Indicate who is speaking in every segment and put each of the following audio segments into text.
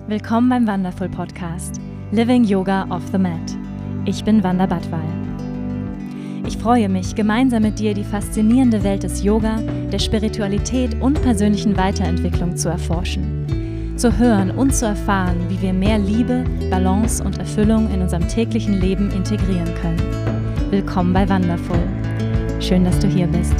Speaker 1: Willkommen beim Wonderful Podcast Living Yoga off the Mat. Ich bin Wanda Badwal. Ich freue mich, gemeinsam mit dir die faszinierende Welt des Yoga, der Spiritualität und persönlichen Weiterentwicklung zu erforschen. Zu hören und zu erfahren, wie wir mehr Liebe, Balance und Erfüllung in unserem täglichen Leben integrieren können. Willkommen bei Wonderful. Schön, dass du hier bist.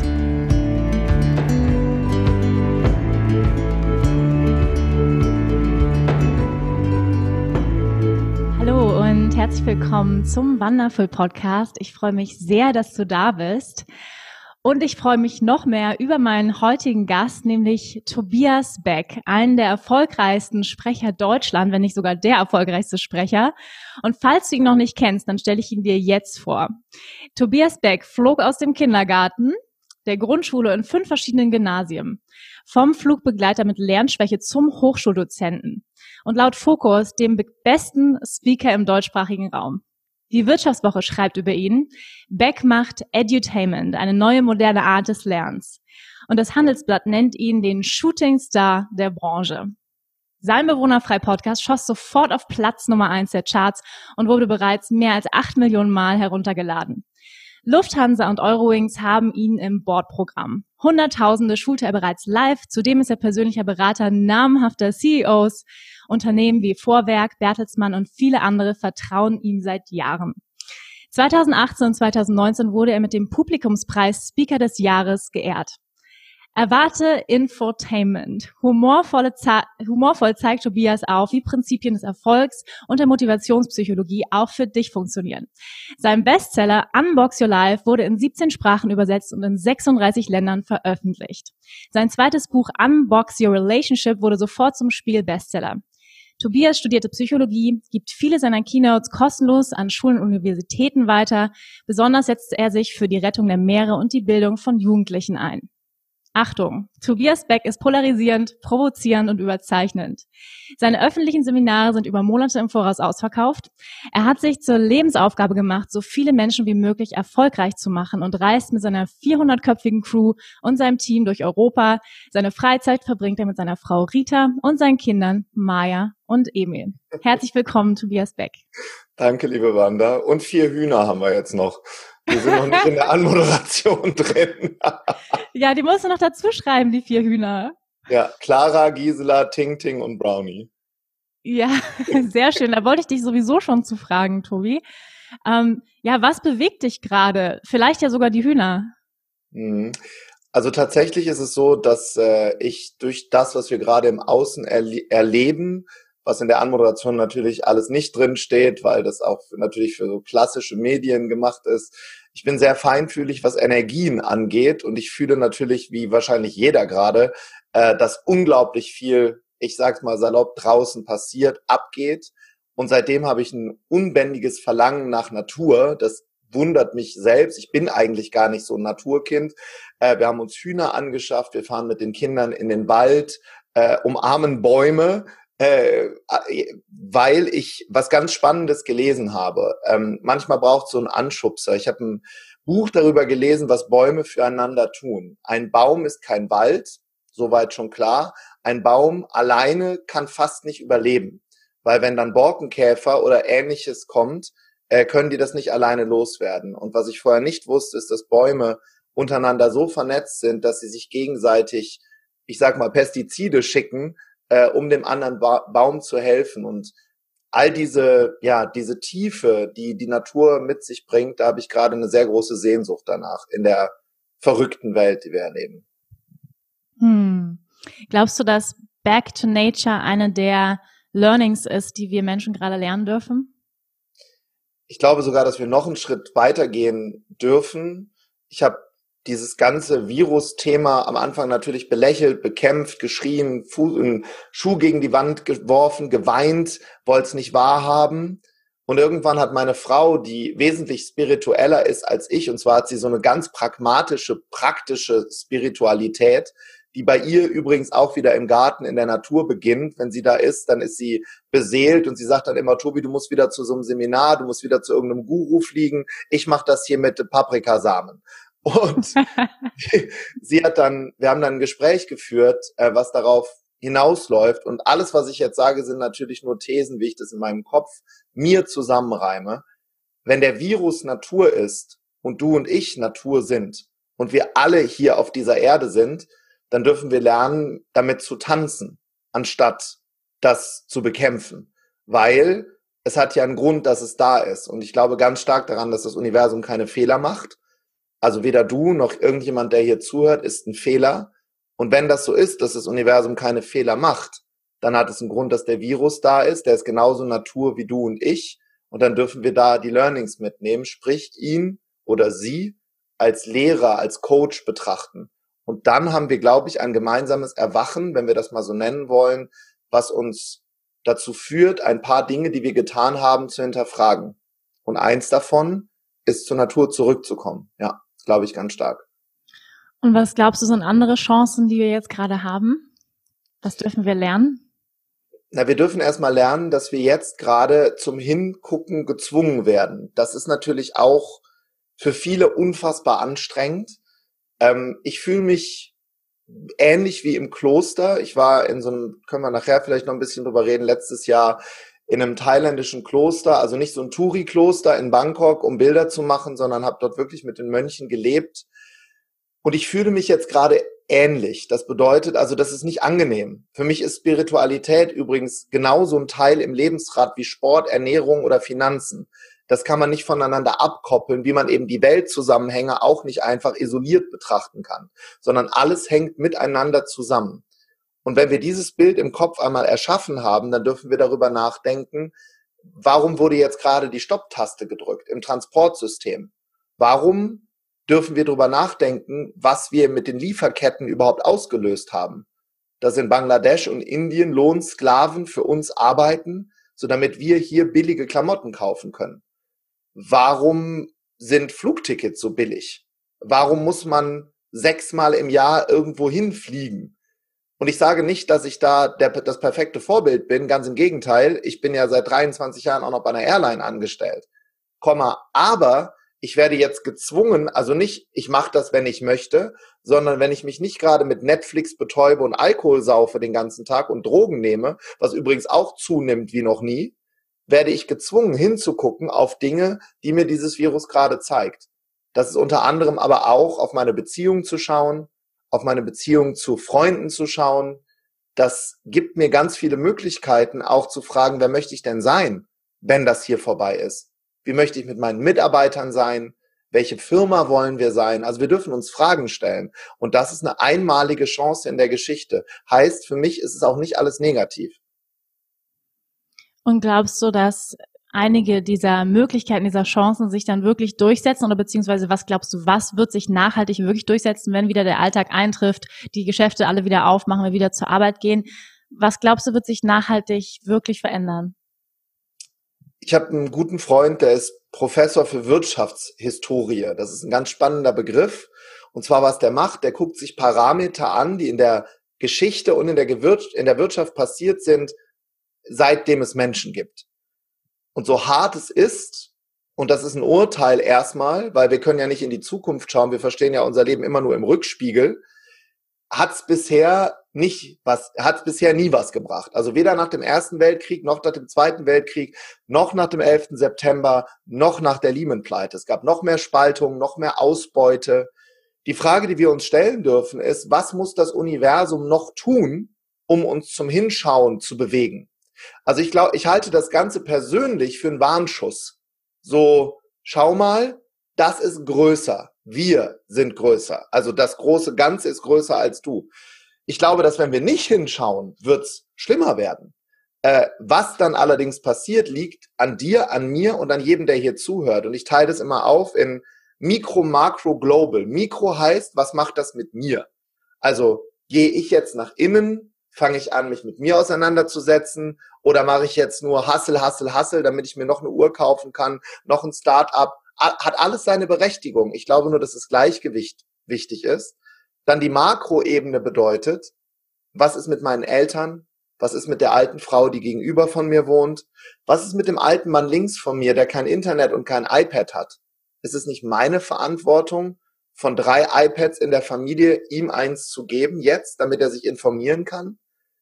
Speaker 1: Hallo und herzlich willkommen zum Wonderful Podcast. Ich freue mich sehr, dass du da bist. Und ich freue mich noch mehr über meinen heutigen Gast, nämlich Tobias Beck, einen der erfolgreichsten Sprecher Deutschlands, wenn nicht sogar der erfolgreichste Sprecher. Und falls du ihn noch nicht kennst, dann stelle ich ihn dir jetzt vor. Tobias Beck flog aus dem Kindergarten, der Grundschule in 5 verschiedenen Gymnasien, vom Flugbegleiter mit Lernschwäche zum Hochschuldozenten und laut Focus dem besten Speaker im deutschsprachigen Raum. Die Wirtschaftswoche schreibt über ihn: Beck macht Edutainment, eine neue moderne Art des Lernens. Und das Handelsblatt nennt ihn den Shooting Star der Branche. Sein Bewohnerfrei-Podcast schoss sofort auf Platz Nummer 1 der Charts und wurde bereits mehr als 8 Millionen Mal heruntergeladen. Lufthansa und Eurowings haben ihn im Bordprogramm. Hunderttausende schulte er bereits live. Zudem ist er persönlicher Berater namhafter CEOs. Unternehmen wie Vorwerk, Bertelsmann und viele andere vertrauen ihm seit Jahren. 2018 und 2019 wurde er mit dem Publikumspreis Speaker des Jahres geehrt. Erwarte Infotainment. Humorvoll zeigt Tobias auf, wie Prinzipien des Erfolgs und der Motivationspsychologie auch für dich funktionieren. Sein Bestseller Unbox Your Life wurde in 17 Sprachen übersetzt und in 36 Ländern veröffentlicht. Sein zweites Buch Unbox Your Relationship wurde sofort zum Spiegel-Bestseller. Tobias studierte Psychologie, gibt viele seiner Keynotes kostenlos an Schulen und Universitäten weiter. Besonders setzt er sich für die Rettung der Meere und die Bildung von Jugendlichen ein. Achtung, Tobias Beck ist polarisierend, provozierend und überzeichnend. Seine öffentlichen Seminare sind über Monate im Voraus ausverkauft. Er hat sich zur Lebensaufgabe gemacht, so viele Menschen wie möglich erfolgreich zu machen und reist mit seiner 400-köpfigen Crew und seinem Team durch Europa. Seine Freizeit verbringt er mit seiner Frau Rita und seinen Kindern Maya und Emil. Herzlich willkommen, Tobias Beck.
Speaker 2: Danke, liebe Wanda. Und 4 Hühner haben wir jetzt noch. Wir sind noch nicht in der Anmoderation drin.
Speaker 1: Ja, die musst du noch dazu schreiben, die 4 Hühner.
Speaker 2: Ja, Clara, Gisela, Ting Ting und Brownie.
Speaker 1: Ja, sehr schön. Da wollte ich dich sowieso schon zu fragen, Tobi. Ja, was bewegt dich gerade? Vielleicht ja sogar die Hühner.
Speaker 2: Also tatsächlich ist es so, dass ich durch das, was wir gerade im Außen erleben, was in der Anmoderation natürlich alles nicht drin steht, weil das auch natürlich für so klassische Medien gemacht ist. Ich bin sehr feinfühlig, was Energien angeht, und ich fühle natürlich, wie wahrscheinlich jeder gerade, dass unglaublich viel, ich sag's mal salopp, draußen passiert, abgeht. Und seitdem habe ich ein unbändiges Verlangen nach Natur. Das wundert mich selbst. Ich bin eigentlich gar nicht so ein Naturkind. Wir haben uns Hühner angeschafft, wir fahren mit den Kindern in den Wald, umarmen Bäume, weil ich was ganz Spannendes gelesen habe. Manchmal braucht es so einen Anschubser. Ich habe ein Buch darüber gelesen, was Bäume füreinander tun. Ein Baum ist kein Wald, soweit schon klar. Ein Baum alleine kann fast nicht überleben, weil wenn dann Borkenkäfer oder Ähnliches kommt, können die das nicht alleine loswerden. Und was ich vorher nicht wusste, ist, dass Bäume untereinander so vernetzt sind, dass sie sich gegenseitig, ich sag mal, Pestizide schicken, um dem anderen Baum zu helfen. Und all diese Tiefe, die die Natur mit sich bringt, da habe ich gerade eine sehr große Sehnsucht danach in der verrückten Welt, die wir erleben.
Speaker 1: Glaubst du, dass Back to Nature eine der Learnings ist, die wir Menschen gerade lernen dürfen?
Speaker 2: Ich glaube sogar, dass wir noch einen Schritt weitergehen dürfen. Ich habe dieses ganze Virus-Thema am Anfang natürlich belächelt, bekämpft, geschrien, einen Schuh gegen die Wand geworfen, geweint, wollte es nicht wahrhaben. Und irgendwann hat meine Frau, die wesentlich spiritueller ist als ich, und zwar hat sie so eine ganz pragmatische, praktische Spiritualität, die bei ihr übrigens auch wieder im Garten in der Natur beginnt. Wenn sie da ist, dann ist sie beseelt und sie sagt dann immer: Tobi, du musst wieder zu so einem Seminar, du musst wieder zu irgendeinem Guru fliegen. Ich mache das hier mit Paprikasamen. Und wir haben dann ein Gespräch geführt, was darauf hinausläuft und alles, was ich jetzt sage, sind natürlich nur Thesen, wie ich das in meinem Kopf mir zusammenreime. Wenn der Virus Natur ist und du und ich Natur sind und wir alle hier auf dieser Erde sind, dann dürfen wir lernen, damit zu tanzen, anstatt das zu bekämpfen. Weil es hat ja einen Grund, dass es da ist. Und ich glaube ganz stark daran, dass das Universum keine Fehler macht. Also weder du noch irgendjemand, der hier zuhört, ist ein Fehler. Und wenn das so ist, dass das Universum keine Fehler macht, dann hat es einen Grund, dass der Virus da ist. Der ist genauso Natur wie du und ich. Und dann dürfen wir da die Learnings mitnehmen, sprich ihn oder sie als Lehrer, als Coach betrachten. Und dann haben wir, glaube ich, ein gemeinsames Erwachen, wenn wir das mal so nennen wollen, was uns dazu führt, ein paar Dinge, die wir getan haben, zu hinterfragen. Und eins davon ist, zur Natur zurückzukommen. Ja, glaube ich ganz stark.
Speaker 1: Und was glaubst du, sind andere Chancen, die wir jetzt gerade haben? Was dürfen wir lernen?
Speaker 2: Na, wir dürfen erstmal lernen, dass wir jetzt gerade zum Hingucken gezwungen werden. Das ist natürlich auch für viele unfassbar anstrengend. Ich fühle mich ähnlich wie im Kloster. Ich war in so einem, können wir nachher vielleicht noch ein bisschen drüber reden, letztes Jahr in einem thailändischen Kloster, also nicht so ein Touri-Kloster in Bangkok, um Bilder zu machen, sondern habe dort wirklich mit den Mönchen gelebt. Und ich fühle mich jetzt gerade ähnlich. Das bedeutet also, das ist nicht angenehm. Für mich ist Spiritualität übrigens genauso ein Teil im Lebensrad wie Sport, Ernährung oder Finanzen. Das kann man nicht voneinander abkoppeln, wie man eben die Weltzusammenhänge auch nicht einfach isoliert betrachten kann, sondern alles hängt miteinander zusammen. Und wenn wir dieses Bild im Kopf einmal erschaffen haben, dann dürfen wir darüber nachdenken, warum wurde jetzt gerade die Stopptaste gedrückt im Transportsystem? Warum dürfen wir darüber nachdenken, was wir mit den Lieferketten überhaupt ausgelöst haben? Dass in Bangladesch und Indien Lohnsklaven für uns arbeiten, so damit wir hier billige Klamotten kaufen können. Warum sind Flugtickets so billig? Warum muss man 6-mal im Jahr irgendwo hinfliegen? Und ich sage nicht, dass ich da das perfekte Vorbild bin, ganz im Gegenteil. Ich bin ja seit 23 Jahren auch noch bei einer Airline angestellt. Aber ich werde jetzt gezwungen, also nicht, ich mache das, wenn ich möchte, sondern wenn ich mich nicht gerade mit Netflix betäube und Alkohol saufe den ganzen Tag und Drogen nehme, was übrigens auch zunimmt wie noch nie, werde ich gezwungen hinzugucken auf Dinge, die mir dieses Virus gerade zeigt. Das ist unter anderem aber auch auf meine Beziehung zu schauen, auf meine Beziehung zu Freunden zu schauen. Das gibt mir ganz viele Möglichkeiten, auch zu fragen, wer möchte ich denn sein, wenn das hier vorbei ist? Wie möchte ich mit meinen Mitarbeitern sein? Welche Firma wollen wir sein? Also wir dürfen uns Fragen stellen. Und das ist eine einmalige Chance in der Geschichte. Heißt, für mich ist es auch nicht alles negativ.
Speaker 1: Und glaubst du, dass einige dieser Möglichkeiten, dieser Chancen sich dann wirklich durchsetzen oder beziehungsweise was glaubst du, was wird sich nachhaltig wirklich durchsetzen, wenn wieder der Alltag eintrifft, die Geschäfte alle wieder aufmachen, wir wieder zur Arbeit gehen? Was glaubst du, wird sich nachhaltig wirklich verändern?
Speaker 2: Ich habe einen guten Freund, der ist Professor für Wirtschaftshistorie. Das ist ein ganz spannender Begriff. Und zwar, was der macht, der guckt sich Parameter an, die in der Geschichte und in der Wirtschaft passiert sind, seitdem es Menschen gibt. Und so hart es ist, und das ist ein Urteil erstmal, weil wir können ja nicht in die Zukunft schauen, wir verstehen ja unser Leben immer nur im Rückspiegel, hat es bisher nie was gebracht. Also weder nach dem Ersten Weltkrieg, noch nach dem Zweiten Weltkrieg, noch nach dem 11. September, noch nach der Lehman-Pleite. Es gab noch mehr Spaltung, noch mehr Ausbeute. Die Frage, die wir uns stellen dürfen, ist, was muss das Universum noch tun, um uns zum Hinschauen zu bewegen? Also ich glaube, ich halte das Ganze persönlich für einen Warnschuss. So, schau mal, das ist größer. Wir sind größer. Also das große Ganze ist größer als du. Ich glaube, dass wenn wir nicht hinschauen, wird's schlimmer werden. Was dann allerdings passiert, liegt an dir, an mir und an jedem, der hier zuhört. Und ich teile das immer auf in Mikro, Makro, Global. Mikro heißt, was macht das mit mir? Also gehe ich jetzt nach innen, fange ich an, mich mit mir auseinanderzusetzen oder mache ich jetzt nur Hustle, damit ich mir noch eine Uhr kaufen kann, noch ein Start-up? Hat alles seine Berechtigung. Ich glaube nur, dass das Gleichgewicht wichtig ist. Dann die Makroebene bedeutet, was ist mit meinen Eltern? Was ist mit der alten Frau, die gegenüber von mir wohnt? Was ist mit dem alten Mann links von mir, der kein Internet und kein iPad hat? Ist es nicht meine Verantwortung, von 3 iPads in der Familie ihm eins zu geben jetzt, damit er sich informieren kann?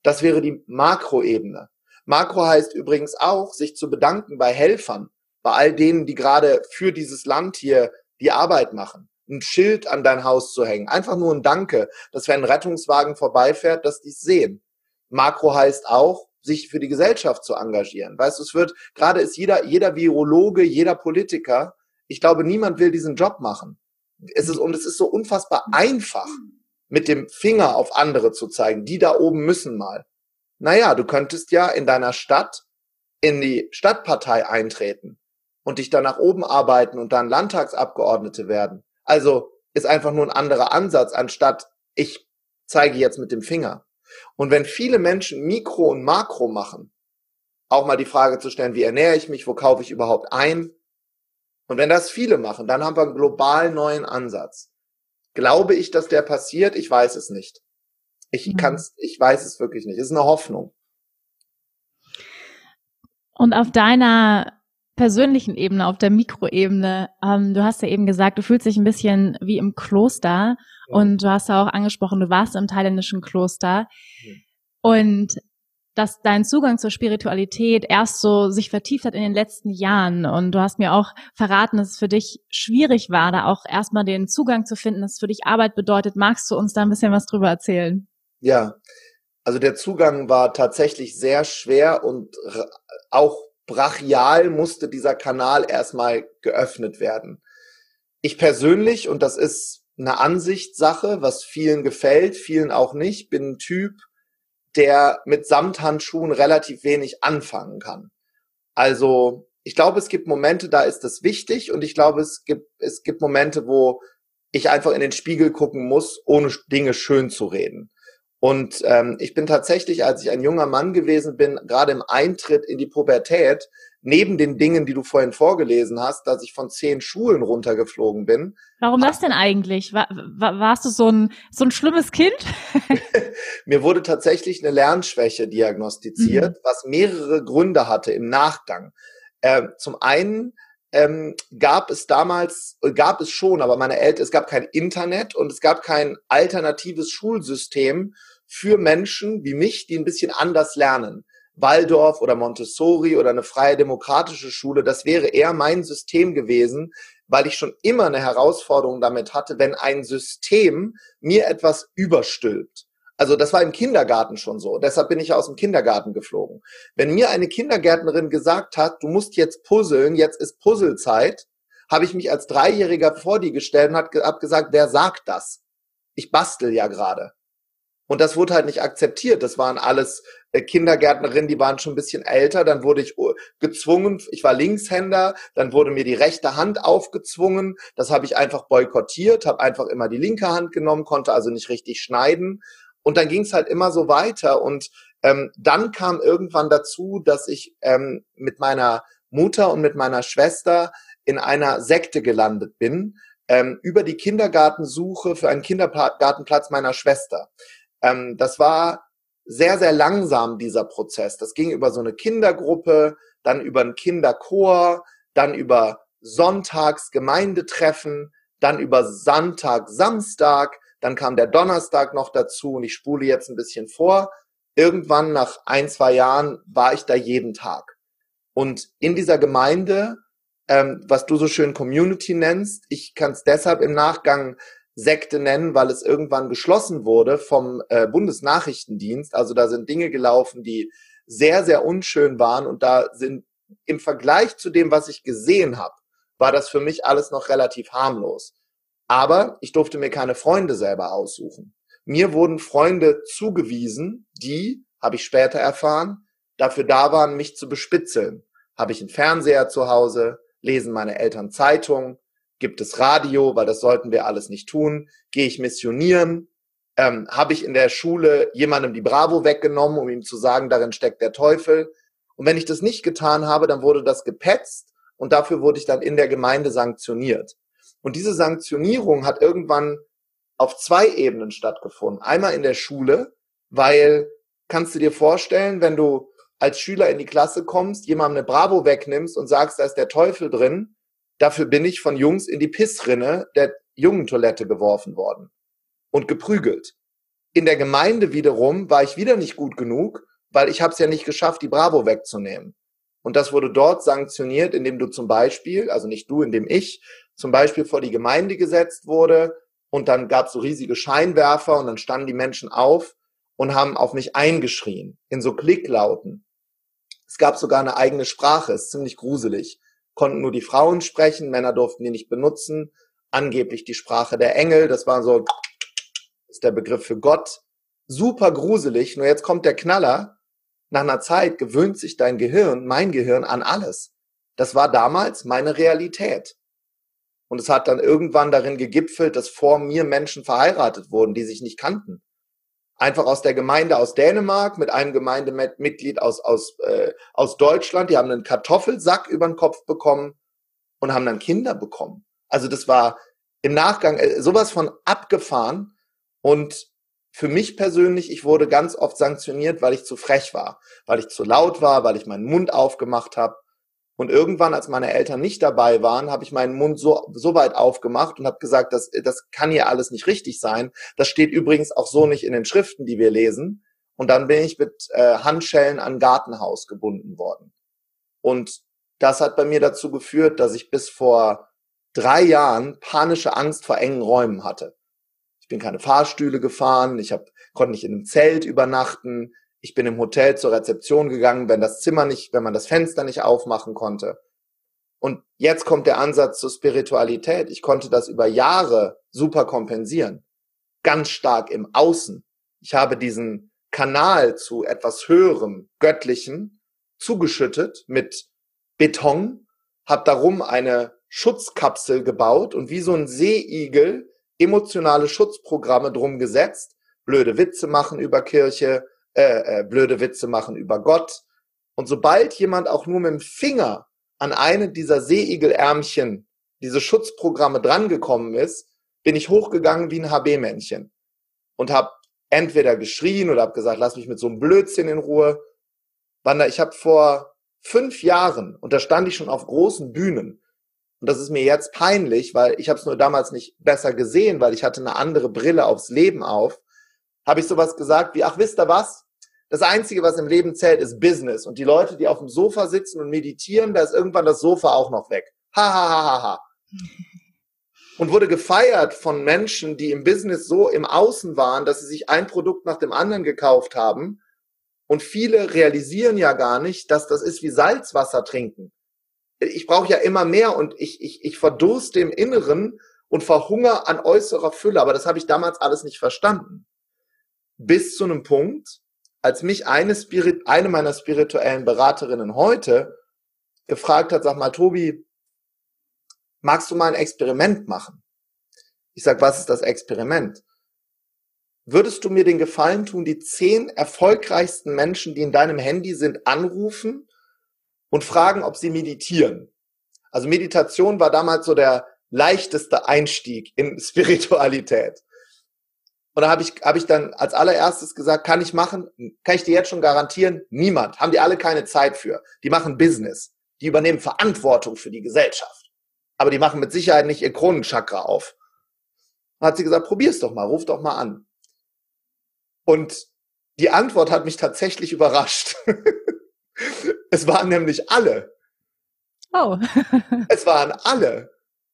Speaker 2: Das wäre die Makroebene. Makro heißt übrigens auch, sich zu bedanken bei Helfern, bei all denen, die gerade für dieses Land hier die Arbeit machen. Ein Schild an dein Haus zu hängen. Einfach nur ein Danke, dass wenn ein Rettungswagen vorbeifährt, dass die es sehen. Makro heißt auch, sich für die Gesellschaft zu engagieren. Weißt du, gerade ist jeder Virologe, jeder Politiker, ich glaube, niemand will diesen Job machen. Es ist so unfassbar einfach, mit dem Finger auf andere zu zeigen. Die da oben müssen mal. Naja, du könntest ja in deiner Stadt in die Stadtpartei eintreten und dich dann nach oben arbeiten und dann Landtagsabgeordnete werden. Also ist einfach nur ein anderer Ansatz, anstatt ich zeige jetzt mit dem Finger. Und wenn viele Menschen Mikro und Makro machen, auch mal die Frage zu stellen, wie ernähre ich mich, wo kaufe ich überhaupt ein? Und wenn das viele machen, dann haben wir einen global neuen Ansatz. Glaube ich, dass der passiert? Ich weiß es nicht. Ich weiß es wirklich nicht. Es ist eine Hoffnung.
Speaker 1: Und auf deiner persönlichen Ebene, auf der Mikroebene, du hast ja eben gesagt, du fühlst dich ein bisschen wie im Kloster, und du hast ja auch angesprochen, du warst im thailändischen Kloster, und dass dein Zugang zur Spiritualität erst so sich vertieft hat in den letzten Jahren, und du hast mir auch verraten, dass es für dich schwierig war, da auch erstmal den Zugang zu finden, dass es für dich Arbeit bedeutet. Magst du uns da ein bisschen was drüber erzählen?
Speaker 2: Ja, also der Zugang war tatsächlich sehr schwer und auch brachial musste dieser Kanal erstmal geöffnet werden. Ich persönlich, und das ist eine Ansichtssache, was vielen gefällt, vielen auch nicht, bin ein Typ, der mit Samthandschuhen relativ wenig anfangen kann. Also ich glaube, es gibt Momente, da ist das wichtig, und ich glaube, es gibt Momente, wo ich einfach in den Spiegel gucken muss, ohne Dinge schön zu reden. Und ich bin tatsächlich, als ich ein junger Mann gewesen bin, gerade im Eintritt in die Pubertät, neben den Dingen, die du vorhin vorgelesen hast, dass ich von 10 Schulen runtergeflogen bin.
Speaker 1: Warum das denn eigentlich? Warst du so ein schlimmes Kind?
Speaker 2: Mir wurde tatsächlich eine Lernschwäche diagnostiziert, was mehrere Gründe hatte im Nachgang. Zum einen gab es schon, aber es gab kein Internet und es gab kein alternatives Schulsystem für Menschen wie mich, die ein bisschen anders lernen. Waldorf oder Montessori oder eine freie demokratische Schule, das wäre eher mein System gewesen, weil ich schon immer eine Herausforderung damit hatte, wenn ein System mir etwas überstülpt. Also das war im Kindergarten schon so. Deshalb bin ich aus dem Kindergarten geflogen. Wenn mir eine Kindergärtnerin gesagt hat, du musst jetzt puzzeln, jetzt ist Puzzlezeit, habe ich mich als Dreijähriger vor die gestellt und hab gesagt, wer sagt das? Ich bastel ja gerade. Und das wurde halt nicht akzeptiert. Das waren alles Kindergärtnerinnen, die waren schon ein bisschen älter. Dann wurde ich gezwungen, ich war Linkshänder, dann wurde mir die rechte Hand aufgezwungen. Das habe ich einfach boykottiert, habe einfach immer die linke Hand genommen, konnte also nicht richtig schneiden. Und dann ging es halt immer so weiter. Und dann kam irgendwann dazu, dass ich mit meiner Mutter und mit meiner Schwester in einer Sekte gelandet bin, über die Kindergartensuche für einen Kindergartenplatz meiner Schwester. Das war sehr, sehr langsam, dieser Prozess. Das ging über so eine Kindergruppe, dann über einen Kinderchor, dann über Sonntags Gemeindetreffen, dann über Sonntag, Samstag, dann kam der Donnerstag noch dazu, und ich spule jetzt ein bisschen vor. Irgendwann nach 1, 2 Jahren war ich da jeden Tag. Und in dieser Gemeinde, was du so schön Community nennst, ich kann es deshalb im Nachgang Sekte nennen, weil es irgendwann geschlossen wurde vom Bundesnachrichtendienst. Also da sind Dinge gelaufen, die sehr, sehr unschön waren, und da sind im Vergleich zu dem, was ich gesehen habe, war das für mich alles noch relativ harmlos. Aber ich durfte mir keine Freunde selber aussuchen. Mir wurden Freunde zugewiesen, die, habe ich später erfahren, dafür da waren, mich zu bespitzeln. Habe ich einen Fernseher zu Hause, lesen meine Eltern Zeitung, gibt es Radio, weil das sollten wir alles nicht tun, gehe ich missionieren, habe ich in der Schule jemandem die Bravo weggenommen, um ihm zu sagen, darin steckt der Teufel. Und wenn ich das nicht getan habe, dann wurde das gepetzt, und dafür wurde ich dann in der Gemeinde sanktioniert. Und diese Sanktionierung hat irgendwann auf 2 Ebenen stattgefunden. Einmal in der Schule, weil, kannst du dir vorstellen, wenn du als Schüler in die Klasse kommst, jemandem eine Bravo wegnimmst und sagst, da ist der Teufel drin, dafür bin ich von Jungs in die Pissrinne der Jungentoilette geworfen worden und geprügelt. in der Gemeinde wiederum war ich wieder nicht gut genug, weil ich habe es ja nicht geschafft, die Bravo wegzunehmen. Und das wurde dort sanktioniert, indem du zum Beispiel, also nicht du, indem ich zum Beispiel vor die Gemeinde gesetzt wurde und dann gab es so riesige Scheinwerfer und dann standen die Menschen auf und haben auf mich eingeschrien, in so Klicklauten. Es gab sogar eine eigene Sprache, ist ziemlich gruselig. Konnten nur die Frauen sprechen, Männer durften die nicht benutzen. Angeblich die Sprache der Engel, das war so, ist der Begriff für Gott. Super gruselig, nur jetzt kommt der Knaller. Nach einer Zeit gewöhnt sich dein Gehirn, mein Gehirn, an alles. Das war damals meine Realität. Und es hat dann irgendwann darin gegipfelt, dass vor mir Menschen verheiratet wurden, die sich nicht kannten. Einfach aus der Gemeinde aus Dänemark mit einem Gemeindemitglied aus Deutschland. Die haben einen Kartoffelsack über den Kopf bekommen und haben dann Kinder bekommen. Also das war im Nachgang sowas von abgefahren. Und für mich persönlich, ich wurde ganz oft sanktioniert, weil ich zu frech war, weil ich zu laut war, weil ich meinen Mund aufgemacht habe. Und irgendwann, als meine Eltern nicht dabei waren, habe ich meinen Mund so weit aufgemacht und habe gesagt, das kann hier alles nicht richtig sein. Das steht übrigens auch so nicht in den Schriften, die wir lesen. Und dann bin ich mit Handschellen an ein Gartenhaus gebunden worden. Und das hat bei mir dazu geführt, dass ich bis vor 3 Jahren panische Angst vor engen Räumen hatte. Ich bin keine Fahrstühle gefahren, konnte nicht in einem Zelt übernachten. Ich bin im Hotel zur Rezeption gegangen, wenn man das Fenster nicht aufmachen konnte. Und jetzt kommt der Ansatz zur Spiritualität. Ich konnte das über Jahre super kompensieren. Ganz stark im Außen. Ich habe diesen Kanal zu etwas Höherem, Göttlichen zugeschüttet mit Beton, habe darum eine Schutzkapsel gebaut und wie so ein Seeigel emotionale Schutzprogramme drum gesetzt, blöde Witze machen über Kirche, blöde Witze machen über Gott. Und sobald jemand auch nur mit dem Finger an eine dieser Seeigelärmchen, diese Schutzprogramme drangekommen ist, bin ich hochgegangen wie ein HB-Männchen und habe entweder geschrien oder habe gesagt, lass mich mit so einem Blödsinn in Ruhe. Wanda, ich habe vor 5 Jahren, und da stand ich schon auf großen Bühnen, und das ist mir jetzt peinlich, weil ich habe es nur damals nicht besser gesehen, weil ich hatte eine andere Brille aufs Leben auf, habe ich sowas gesagt wie, ach, wisst ihr was? Das Einzige, was im Leben zählt, ist Business. Und die Leute, die auf dem Sofa sitzen und meditieren, da ist irgendwann das Sofa auch noch weg. Ha, ha, ha, ha, ha. Und wurde gefeiert von Menschen, die im Business so im Außen waren, dass sie sich ein Produkt nach dem anderen gekauft haben. Und viele realisieren ja gar nicht, dass das ist wie Salzwasser trinken. Ich brauche ja immer mehr und ich verdurste im Inneren und verhungere an äußerer Fülle. Aber das habe ich damals alles nicht verstanden. Bis zu einem Punkt, als mich eine meiner spirituellen Beraterinnen heute gefragt hat, sag mal, Tobi, magst du mal ein Experiment machen? Ich sag, was ist das Experiment? Würdest du mir den Gefallen tun, die 10 erfolgreichsten Menschen, die in deinem Handy sind, anrufen und fragen, ob sie meditieren? Also Meditation war damals so der leichteste Einstieg in Spiritualität. Und da habe ich dann als allererstes gesagt, kann ich machen, kann ich dir jetzt schon garantieren, niemand, haben die alle keine Zeit für. Die machen Business, die übernehmen Verantwortung für die Gesellschaft. Aber die machen mit Sicherheit nicht ihr Kronenchakra auf. Dann hat sie gesagt, probier's doch mal, ruf doch mal an. Und die Antwort hat mich tatsächlich überrascht. Es waren nämlich alle.
Speaker 1: Oh.
Speaker 2: Es waren alle.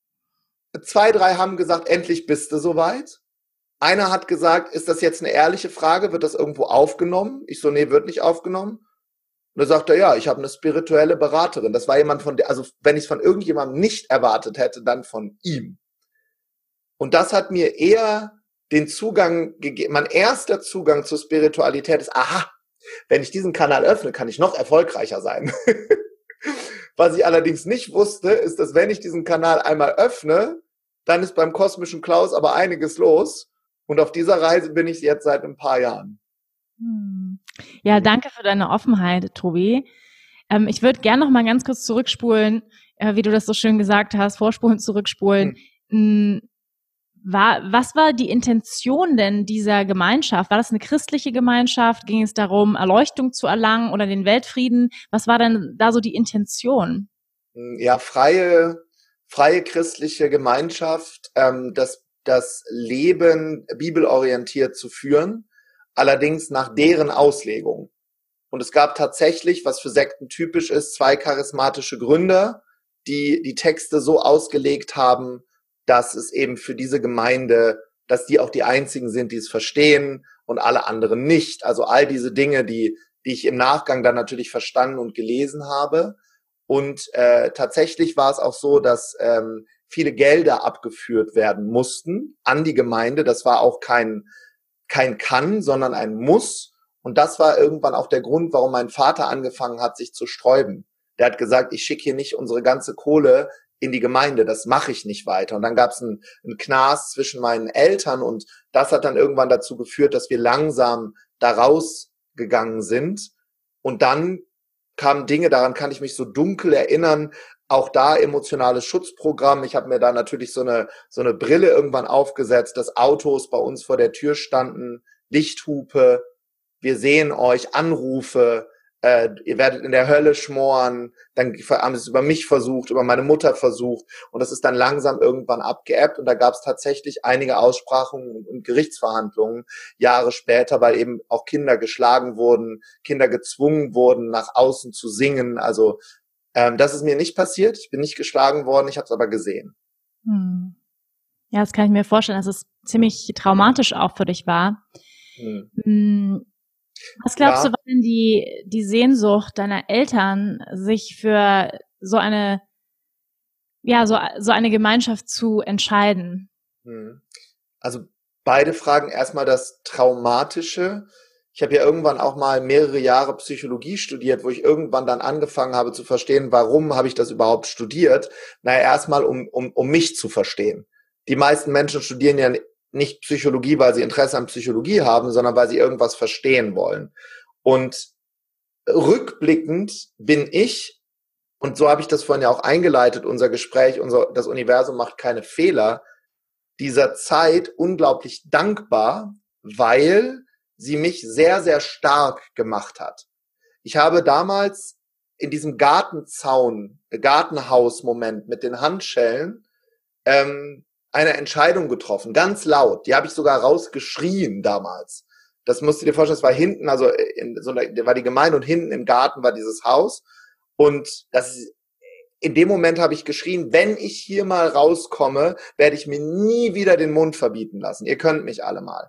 Speaker 2: 2, 3 haben gesagt, endlich bist du soweit. Einer hat gesagt, ist das jetzt eine ehrliche Frage? Wird das irgendwo aufgenommen? Ich so, nee, wird nicht aufgenommen. Und da sagt er, ja, ich habe eine spirituelle Beraterin. Das war jemand von der, also wenn ich es von irgendjemandem nicht erwartet hätte, dann von ihm. Und das hat mir eher den Zugang gegeben. Mein erster Zugang zur Spiritualität ist, aha, wenn ich diesen Kanal öffne, kann ich noch erfolgreicher sein. Was ich allerdings nicht wusste, ist, dass wenn ich diesen Kanal einmal öffne, dann ist beim kosmischen Klaus aber einiges los. Und auf dieser Reise bin ich jetzt seit ein paar Jahren.
Speaker 1: Ja, danke für deine Offenheit, Tobi. Ich würde gerne noch mal ganz kurz zurückspulen, wie du das so schön gesagt hast, vorspulen, zurückspulen. Was war die Intention denn dieser Gemeinschaft? War das eine christliche Gemeinschaft? Ging es darum, Erleuchtung zu erlangen oder den Weltfrieden? Was war denn da so die Intention?
Speaker 2: Ja, freie christliche Gemeinschaft, das Leben bibelorientiert zu führen. allerdings nach deren Auslegung. Und es gab tatsächlich, was für Sekten typisch ist, 2 charismatische Gründer, die die Texte so ausgelegt haben, dass es eben für diese Gemeinde, dass die auch die einzigen sind, die es verstehen und alle anderen nicht. Also all diese Dinge, die ich im Nachgang dann natürlich verstanden und gelesen habe. Und tatsächlich war es auch so, dass viele Gelder abgeführt werden mussten an die Gemeinde. Das war auch kein Kann, sondern ein Muss. Und das war irgendwann auch der Grund, warum mein Vater angefangen hat, sich zu sträuben. Der hat gesagt, ich schicke hier nicht unsere ganze Kohle in die Gemeinde, das mache ich nicht weiter. Und dann gab es einen Knast zwischen meinen Eltern und das hat dann irgendwann dazu geführt, dass wir langsam da rausgegangen sind. Und dann kamen Dinge, daran kann ich mich so dunkel erinnern, auch da emotionales Schutzprogramm. Ich habe mir da natürlich so eine Brille irgendwann aufgesetzt, dass Autos bei uns vor der Tür standen, Lichthupe, wir sehen euch, Anrufe, ihr werdet in der Hölle schmoren, dann haben sie es über mich versucht, über meine Mutter versucht und das ist dann langsam irgendwann abgeebbt und da gab es tatsächlich einige Aussprachen und Gerichtsverhandlungen Jahre später, weil eben auch Kinder geschlagen wurden, Kinder gezwungen wurden, nach außen zu singen. Also das ist mir nicht passiert, ich bin nicht geschlagen worden, ich habe es aber gesehen.
Speaker 1: Ja, das kann ich mir vorstellen, dass es ziemlich traumatisch auch für dich war. Was glaubst du, war denn die Sehnsucht deiner Eltern, sich für so eine Gemeinschaft zu entscheiden?
Speaker 2: Also beide Fragen. Erstmal das Traumatische. Ich habe ja irgendwann auch mal mehrere Jahre Psychologie studiert, wo ich irgendwann dann angefangen habe zu verstehen, warum habe ich das überhaupt studiert? Naja, erstmal um mich zu verstehen. Die meisten Menschen studieren ja nicht Psychologie, weil sie Interesse an Psychologie haben, sondern weil sie irgendwas verstehen wollen. Und rückblickend bin ich, und so habe ich das vorhin ja auch eingeleitet, unser Gespräch, das Universum macht keine Fehler, dieser Zeit unglaublich dankbar, weil sie mich sehr, sehr stark gemacht hat. Ich habe damals in diesem Gartenhaus-Moment mit den Handschellen, eine Entscheidung getroffen, ganz laut. Die habe ich sogar rausgeschrien damals. Das musst du dir vorstellen, das war hinten, also da war die Gemeinde und hinten im Garten war dieses Haus. Und in dem Moment habe ich geschrien, wenn ich hier mal rauskomme, werde ich mir nie wieder den Mund verbieten lassen. Ihr könnt mich alle mal.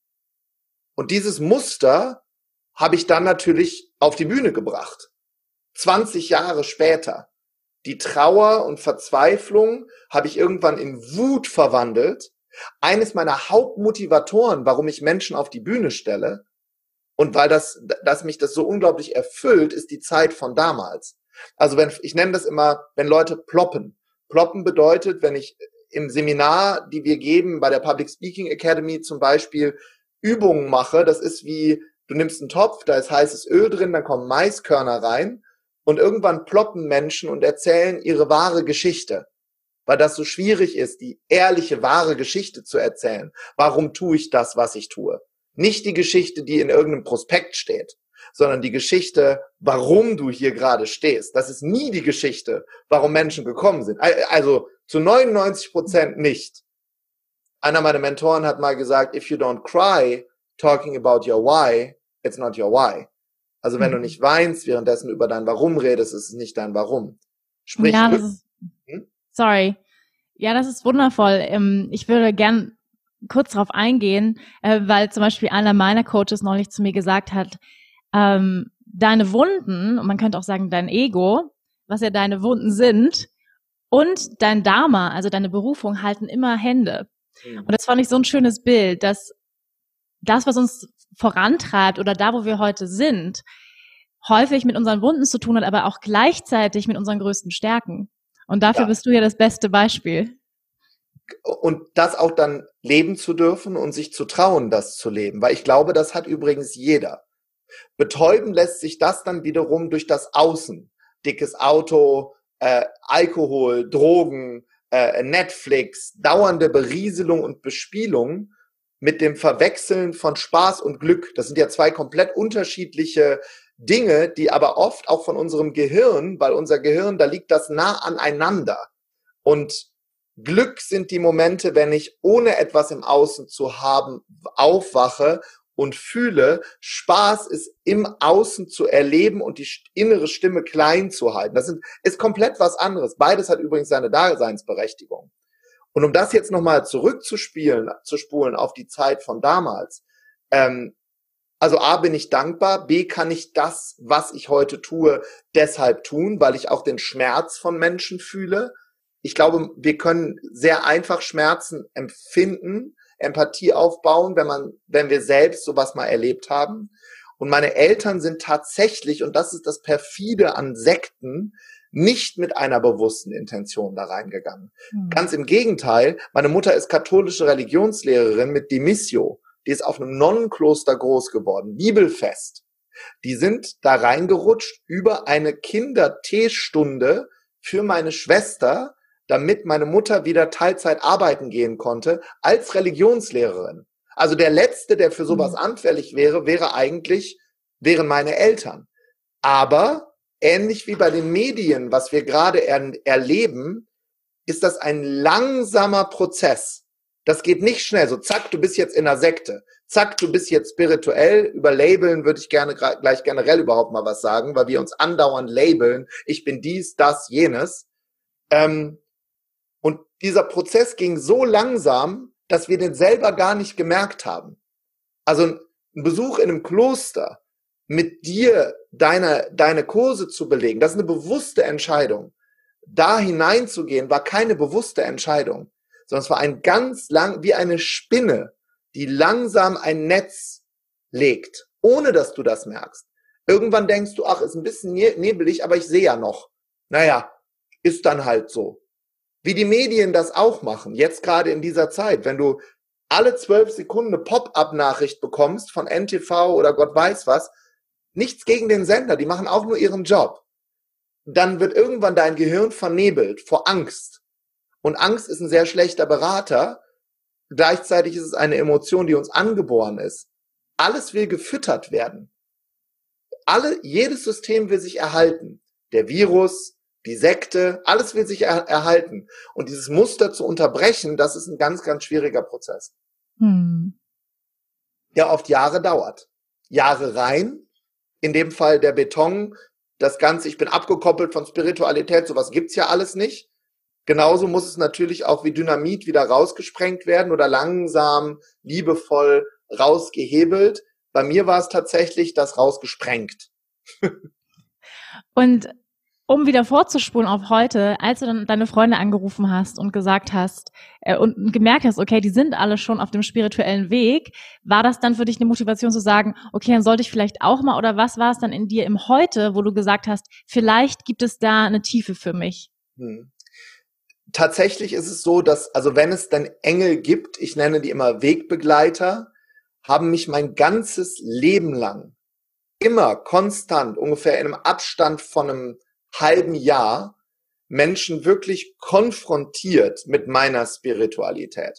Speaker 2: Und dieses Muster habe ich dann natürlich auf die Bühne gebracht. 20 Jahre später. Die Trauer und Verzweiflung habe ich irgendwann in Wut verwandelt. Eines meiner Hauptmotivatoren, warum ich Menschen auf die Bühne stelle und weil dass mich das so unglaublich erfüllt, ist die Zeit von damals. Also ich nenne das immer, wenn Leute ploppen. Ploppen bedeutet, wenn ich im Seminar, die wir geben, bei der Public Speaking Academy zum Beispiel, Übungen mache, das ist wie, du nimmst einen Topf, da ist heißes Öl drin, dann kommen Maiskörner rein. Und irgendwann ploppen Menschen und erzählen ihre wahre Geschichte, weil das so schwierig ist, die ehrliche, wahre Geschichte zu erzählen. Warum tue ich das, was ich tue? Nicht die Geschichte, die in irgendeinem Prospekt steht, sondern die Geschichte, warum du hier gerade stehst. Das ist nie die Geschichte, warum Menschen gekommen sind. Also zu 99% nicht. Einer meiner Mentoren hat mal gesagt, if you don't cry talking about your why, it's not your why. Also wenn du nicht weinst, währenddessen über dein Warum redest, ist es nicht dein Warum. Sprich,
Speaker 1: ja, sorry. Ja, das ist wundervoll. Ich würde gern kurz darauf eingehen, weil zum Beispiel einer meiner Coaches neulich zu mir gesagt hat, deine Wunden, und man könnte auch sagen dein Ego, was ja deine Wunden sind, und dein Dharma, also deine Berufung, halten immer Hände. Und das fand ich so ein schönes Bild, dass das, was uns vorantreibt oder da, wo wir heute sind, häufig mit unseren Wunden zu tun hat, aber auch gleichzeitig mit unseren größten Stärken. Und dafür bist du ja das beste Beispiel.
Speaker 2: Und das auch dann leben zu dürfen und sich zu trauen, das zu leben. Weil ich glaube, das hat übrigens jeder. Betäuben lässt sich das dann wiederum durch das Außen. Dickes Auto, Alkohol, Drogen, Netflix, dauernde Berieselung und Bespielung mit dem Verwechseln von Spaß und Glück. Das sind ja 2 komplett unterschiedliche Dinge, die aber oft auch von unserem Gehirn, weil unser Gehirn, da liegt das nah aneinander. Und Glück sind die Momente, wenn ich ohne etwas im Außen zu haben aufwache und fühle, Spaß ist im Außen zu erleben und die innere Stimme klein zu halten. Ist komplett was anderes. Beides hat übrigens seine Daseinsberechtigung. Und um das jetzt nochmal zurückzuspulen auf die Zeit von damals, also A, bin ich dankbar, B, kann ich das, was ich heute tue, deshalb tun, weil ich auch den Schmerz von Menschen fühle. Ich glaube, wir können sehr einfach Schmerzen empfinden, Empathie aufbauen, wenn wir selbst sowas mal erlebt haben. Und meine Eltern sind tatsächlich, und das ist das perfide an Sekten, nicht mit einer bewussten Intention da reingegangen. Ganz im Gegenteil, meine Mutter ist katholische Religionslehrerin mit Demissio. Die ist auf einem Nonnenkloster groß geworden, bibelfest. Die sind da reingerutscht über eine Kinderteestunde für meine Schwester, damit meine Mutter wieder Teilzeit arbeiten gehen konnte, als Religionslehrerin. Also der Letzte, der für sowas anfällig wäre, wären meine Eltern. Aber ähnlich wie bei den Medien, was wir gerade erleben, ist das ein langsamer Prozess. Das geht nicht schnell. So, zack, du bist jetzt in einer Sekte. Zack, du bist jetzt spirituell. Über Labeln würde ich gleich generell überhaupt mal was sagen, weil wir uns andauernd labeln. Ich bin dies, das, jenes. Und dieser Prozess ging so langsam, dass wir den selber gar nicht gemerkt haben. Also ein Besuch in einem Kloster mit dir deine Kurse zu belegen, das ist eine bewusste Entscheidung. Da hineinzugehen, war keine bewusste Entscheidung, sondern es war wie eine Spinne, die langsam ein Netz legt, ohne dass du das merkst. Irgendwann denkst du, ach, ist ein bisschen nebelig, aber ich sehe ja noch. Naja, ist dann halt so. Wie die Medien das auch machen, jetzt gerade in dieser Zeit, wenn du alle 12 Sekunden eine Pop-up-Nachricht bekommst von NTV oder Gott weiß was, nichts gegen den Sender, die machen auch nur ihren Job. Dann wird irgendwann dein Gehirn vernebelt vor Angst. Und Angst ist ein sehr schlechter Berater. Gleichzeitig ist es eine Emotion, die uns angeboren ist. Alles will gefüttert werden. Jedes System will sich erhalten. Der Virus, die Sekte, alles will sich erhalten. Und dieses Muster zu unterbrechen, das ist ein ganz, ganz schwieriger Prozess. Der oft Jahre dauert. Jahre rein, in dem Fall der Beton, das Ganze, ich bin abgekoppelt von Spiritualität, sowas gibt's ja alles nicht. Genauso muss es natürlich auch wie Dynamit wieder rausgesprengt werden oder langsam, liebevoll rausgehebelt. Bei mir war es tatsächlich das rausgesprengt.
Speaker 1: Und um wieder vorzuspulen auf heute, als du dann deine Freunde angerufen hast und gesagt hast und gemerkt hast, okay, die sind alle schon auf dem spirituellen Weg, war das dann für dich eine Motivation zu sagen, okay, dann sollte ich vielleicht auch mal, oder was war es dann in dir im Heute, wo du gesagt hast, vielleicht gibt es da eine Tiefe für mich?
Speaker 2: Tatsächlich ist es so, dass, also wenn es dann Engel gibt, ich nenne die immer Wegbegleiter, haben mich mein ganzes Leben lang immer konstant, ungefähr in einem Abstand von einem halben Jahr, Menschen wirklich konfrontiert mit meiner Spiritualität.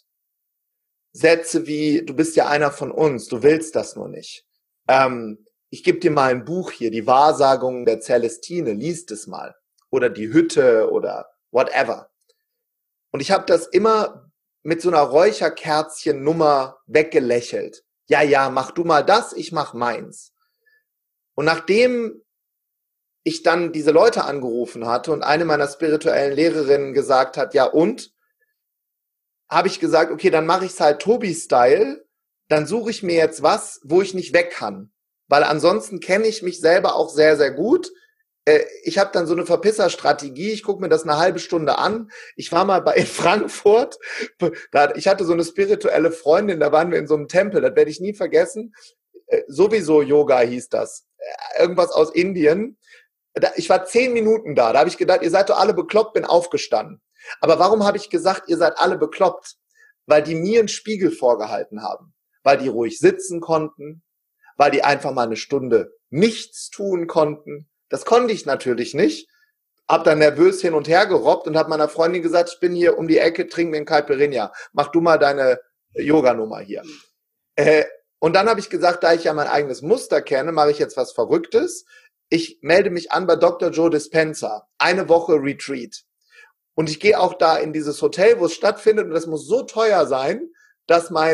Speaker 2: Sätze wie, du bist ja einer von uns, du willst das nur nicht. Ich gebe dir mal ein Buch hier, die Wahrsagungen der Celestine, liest es mal. Oder die Hütte oder whatever. Und ich habe das immer mit so einer Räucherkerzchen-Nummer weggelächelt. Ja, mach du mal das, ich mach meins. Und nachdem ich dann diese Leute angerufen hatte und eine meiner spirituellen Lehrerinnen gesagt hat, ja und? Habe ich gesagt, okay, dann mache ich es halt Tobi-Style, dann suche ich mir jetzt was, wo ich nicht weg kann. Weil ansonsten kenne ich mich selber auch sehr, sehr gut. Ich habe dann so eine Verpisser-Strategie, ich gucke mir das eine halbe Stunde an. Ich war mal in Frankfurt, ich hatte so eine spirituelle Freundin, da waren wir in so einem Tempel, das werde ich nie vergessen. Sowieso Yoga hieß das. Irgendwas aus Indien. Ich war 10 Minuten da habe ich gedacht, ihr seid doch alle bekloppt, bin aufgestanden. Aber warum habe ich gesagt, ihr seid alle bekloppt? Weil die mir einen Spiegel vorgehalten haben. Weil die ruhig sitzen konnten, weil die einfach mal eine Stunde nichts tun konnten. Das konnte ich natürlich nicht. Hab dann nervös hin und her gerobbt und habe meiner Freundin gesagt, ich bin hier um die Ecke, trink mir einen Caipirinha. Mach du mal deine Yoga-Nummer hier. Und dann habe ich gesagt, da ich ja mein eigenes Muster kenne, mache ich jetzt was Verrücktes. Ich melde mich an bei Dr. Joe Dispenza. 1 Woche Retreat. Und ich gehe auch da in dieses Hotel, wo es stattfindet. Und das muss so teuer sein, dass mein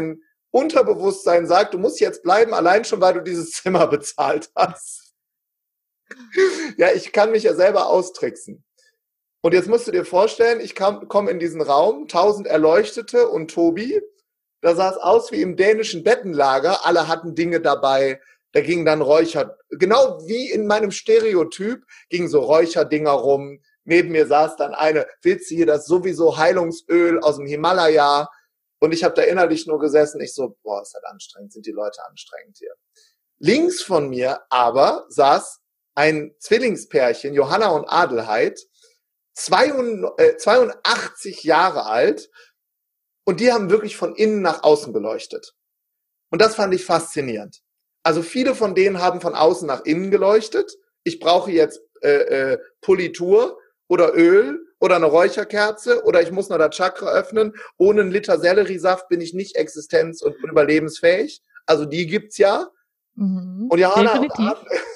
Speaker 2: Unterbewusstsein sagt, du musst jetzt bleiben, allein schon, weil du dieses Zimmer bezahlt hast. Ja, ich kann mich ja selber austricksen. Und jetzt musst du dir vorstellen, ich komme in diesen Raum, 1000 Erleuchtete und Tobi, da sah es aus wie im dänischen Bettenlager, alle hatten Dinge dabei, da gingen dann genau wie in meinem Stereotyp, gingen so Räucherdinger rum, neben mir saß dann eine, willst du hier das sowieso Heilungsöl aus dem Himalaya? Und ich habe da innerlich nur gesessen, ich so, boah, ist das anstrengend, sind die Leute anstrengend hier. Links von mir aber saß ein Zwillingspärchen, Johanna und Adelheid, 82 Jahre alt, und die haben wirklich von innen nach außen geleuchtet. Und das fand ich faszinierend. Also viele von denen haben von außen nach innen geleuchtet. Ich brauche jetzt Politur oder Öl oder eine Räucherkerze oder ich muss noch das Chakra öffnen. Ohne einen Liter Selleriesaft bin ich nicht existenz- und überlebensfähig. Also die gibt's ja.
Speaker 1: Mhm,
Speaker 2: und Johanna
Speaker 1: definitiv.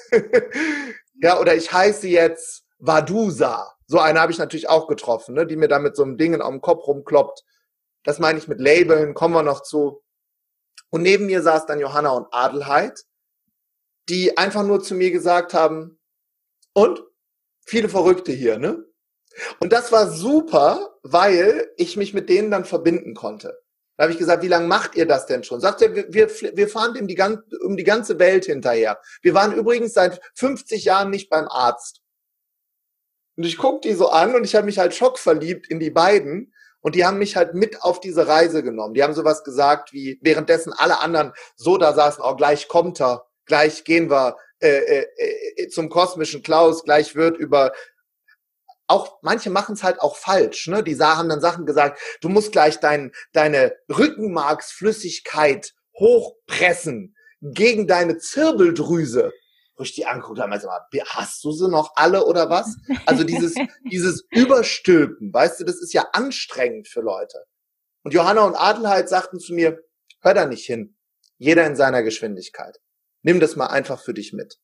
Speaker 2: ja, oder ich heiße jetzt Vadusa. So eine habe ich natürlich auch getroffen, ne, die mir da mit so einem Ding auf dem Kopf rumkloppt. Das meine ich mit Labeln, kommen wir noch zu. Und neben mir saß dann Johanna und Adelheid, die einfach nur zu mir gesagt haben, und? Viele Verrückte hier, ne? Und das war super, weil ich mich mit denen dann verbinden konnte. Da habe ich gesagt, wie lange macht ihr das denn schon? Sagt er, wir fahren um die ganze Welt hinterher. Wir waren übrigens seit 50 Jahren nicht beim Arzt. Und ich guck die so an und ich habe mich halt schockverliebt in die beiden. Und die haben mich halt mit auf diese Reise genommen. Die haben sowas gesagt wie, währenddessen alle anderen so da saßen, oh, gleich kommt er, gleich gehen wir zum kosmischen Klaus, gleich wird über... Auch manche machen es halt auch falsch, ne? Die haben dann Sachen gesagt, du musst gleich deine Rückenmarksflüssigkeit hochpressen gegen deine Zirbeldrüse. Wo ich die angucke, da meinte ich, hast du sie noch alle oder was? Also dieses Überstülpen, weißt du, das ist ja anstrengend für Leute. Und Johanna und Adelheid sagten zu mir, hör da nicht hin. Jeder in seiner Geschwindigkeit. Nimm das mal einfach für dich mit.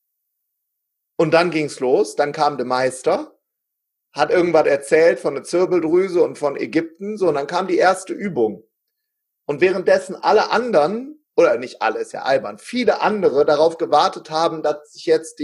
Speaker 2: Und dann ging's los, dann kam der Meister, hat irgendwas erzählt von der Zirbeldrüse und von Ägypten, so, und dann kam die erste Übung. Und währenddessen alle anderen, oder nicht alle, ist ja albern, viele andere darauf gewartet haben, dass sich jetzt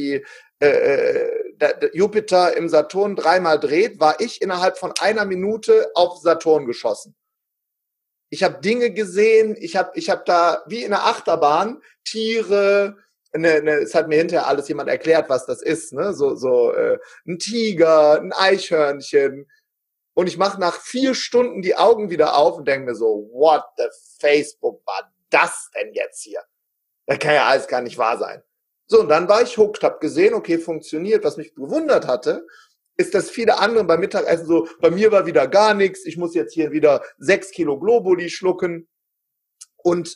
Speaker 2: der Jupiter im Saturn dreimal dreht, war ich innerhalb von 1 Minute auf Saturn geschossen. Ich habe Dinge gesehen, ich hab da wie in einer Achterbahn Tiere, es hat mir hinterher alles jemand erklärt, was das ist, ne? Ein Tiger, ein Eichhörnchen. Und ich mache nach 4 Stunden die Augen wieder auf und denke mir so, what the Facebook war das denn jetzt hier? Das kann ja alles gar nicht wahr sein. So, und dann war ich hooked, hab gesehen, okay, funktioniert. Was mich bewundert hatte, ist, dass viele andere beim Mittagessen so, bei mir war wieder gar nichts, ich muss jetzt hier wieder 6 Kilo Globuli schlucken. Und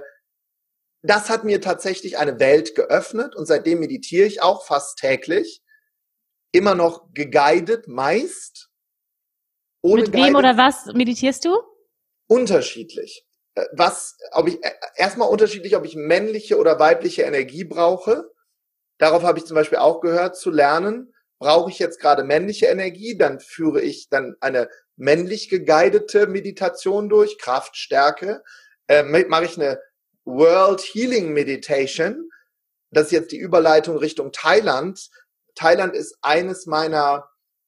Speaker 2: das hat mir tatsächlich eine Welt geöffnet und seitdem meditiere ich auch fast täglich. Immer noch geguidet, meist.
Speaker 1: Mit wem oder was meditierst du?
Speaker 2: Unterschiedlich. Erstmal unterschiedlich, ob ich männliche oder weibliche Energie brauche. Darauf habe ich zum Beispiel auch gehört, zu lernen. Brauche ich jetzt gerade männliche Energie, dann führe ich dann eine männlich geguidete Meditation durch, Kraft, Stärke. Mache ich eine World Healing Meditation. Das ist jetzt die Überleitung Richtung Thailand. Thailand ist eines meiner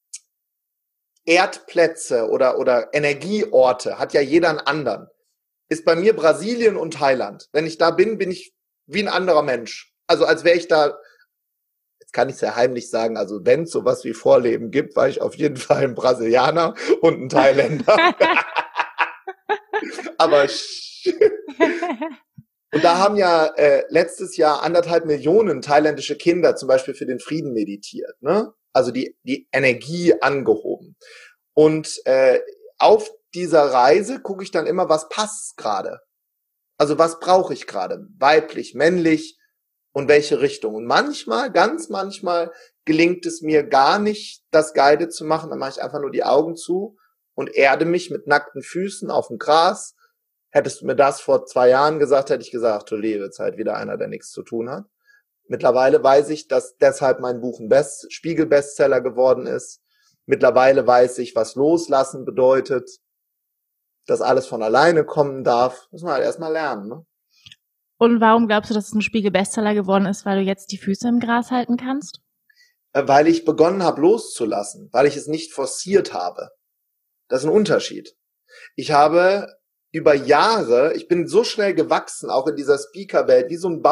Speaker 2: Erdplätze oder Energieorte, hat ja jeder einen anderen. Ist bei mir Brasilien und Thailand. Wenn ich da bin, bin ich wie ein anderer Mensch. Also als wäre ich da, jetzt kann ich es ja heimlich sagen, also wenn es sowas wie Vorleben gibt, war ich auf jeden Fall ein Brasilianer und ein Thailänder. Aber und da haben ja letztes Jahr 1,5 Millionen thailändische Kinder zum Beispiel für den Frieden meditiert, ne? Also die Energie angehoben. Und auf dieser Reise gucke ich dann immer, was passt gerade. Also was brauche ich gerade? Weiblich, männlich und welche Richtung? Und manchmal, ganz manchmal, gelingt es mir gar nicht, das Guided zu machen. Dann mache ich einfach nur die Augen zu und erde mich mit nackten Füßen auf dem Gras. Hättest du mir das vor 2 Jahren gesagt, hätte ich gesagt, du liebe Zeit, wieder einer, der nichts zu tun hat. Mittlerweile weiß ich, dass deshalb mein Buch ein Spiegel-Bestseller geworden ist. Mittlerweile weiß ich, was Loslassen bedeutet. dass alles von alleine kommen darf, muss man halt erstmal lernen. Ne?
Speaker 1: Und warum glaubst du, dass es ein Spiegel-Bestseller geworden ist, weil du jetzt die Füße im Gras halten kannst?
Speaker 2: Weil ich begonnen habe loszulassen, weil ich es nicht forciert habe. Das ist ein Unterschied. Ich habe über Jahre, ich bin so schnell gewachsen, auch in dieser Speaker-Welt, wie so ein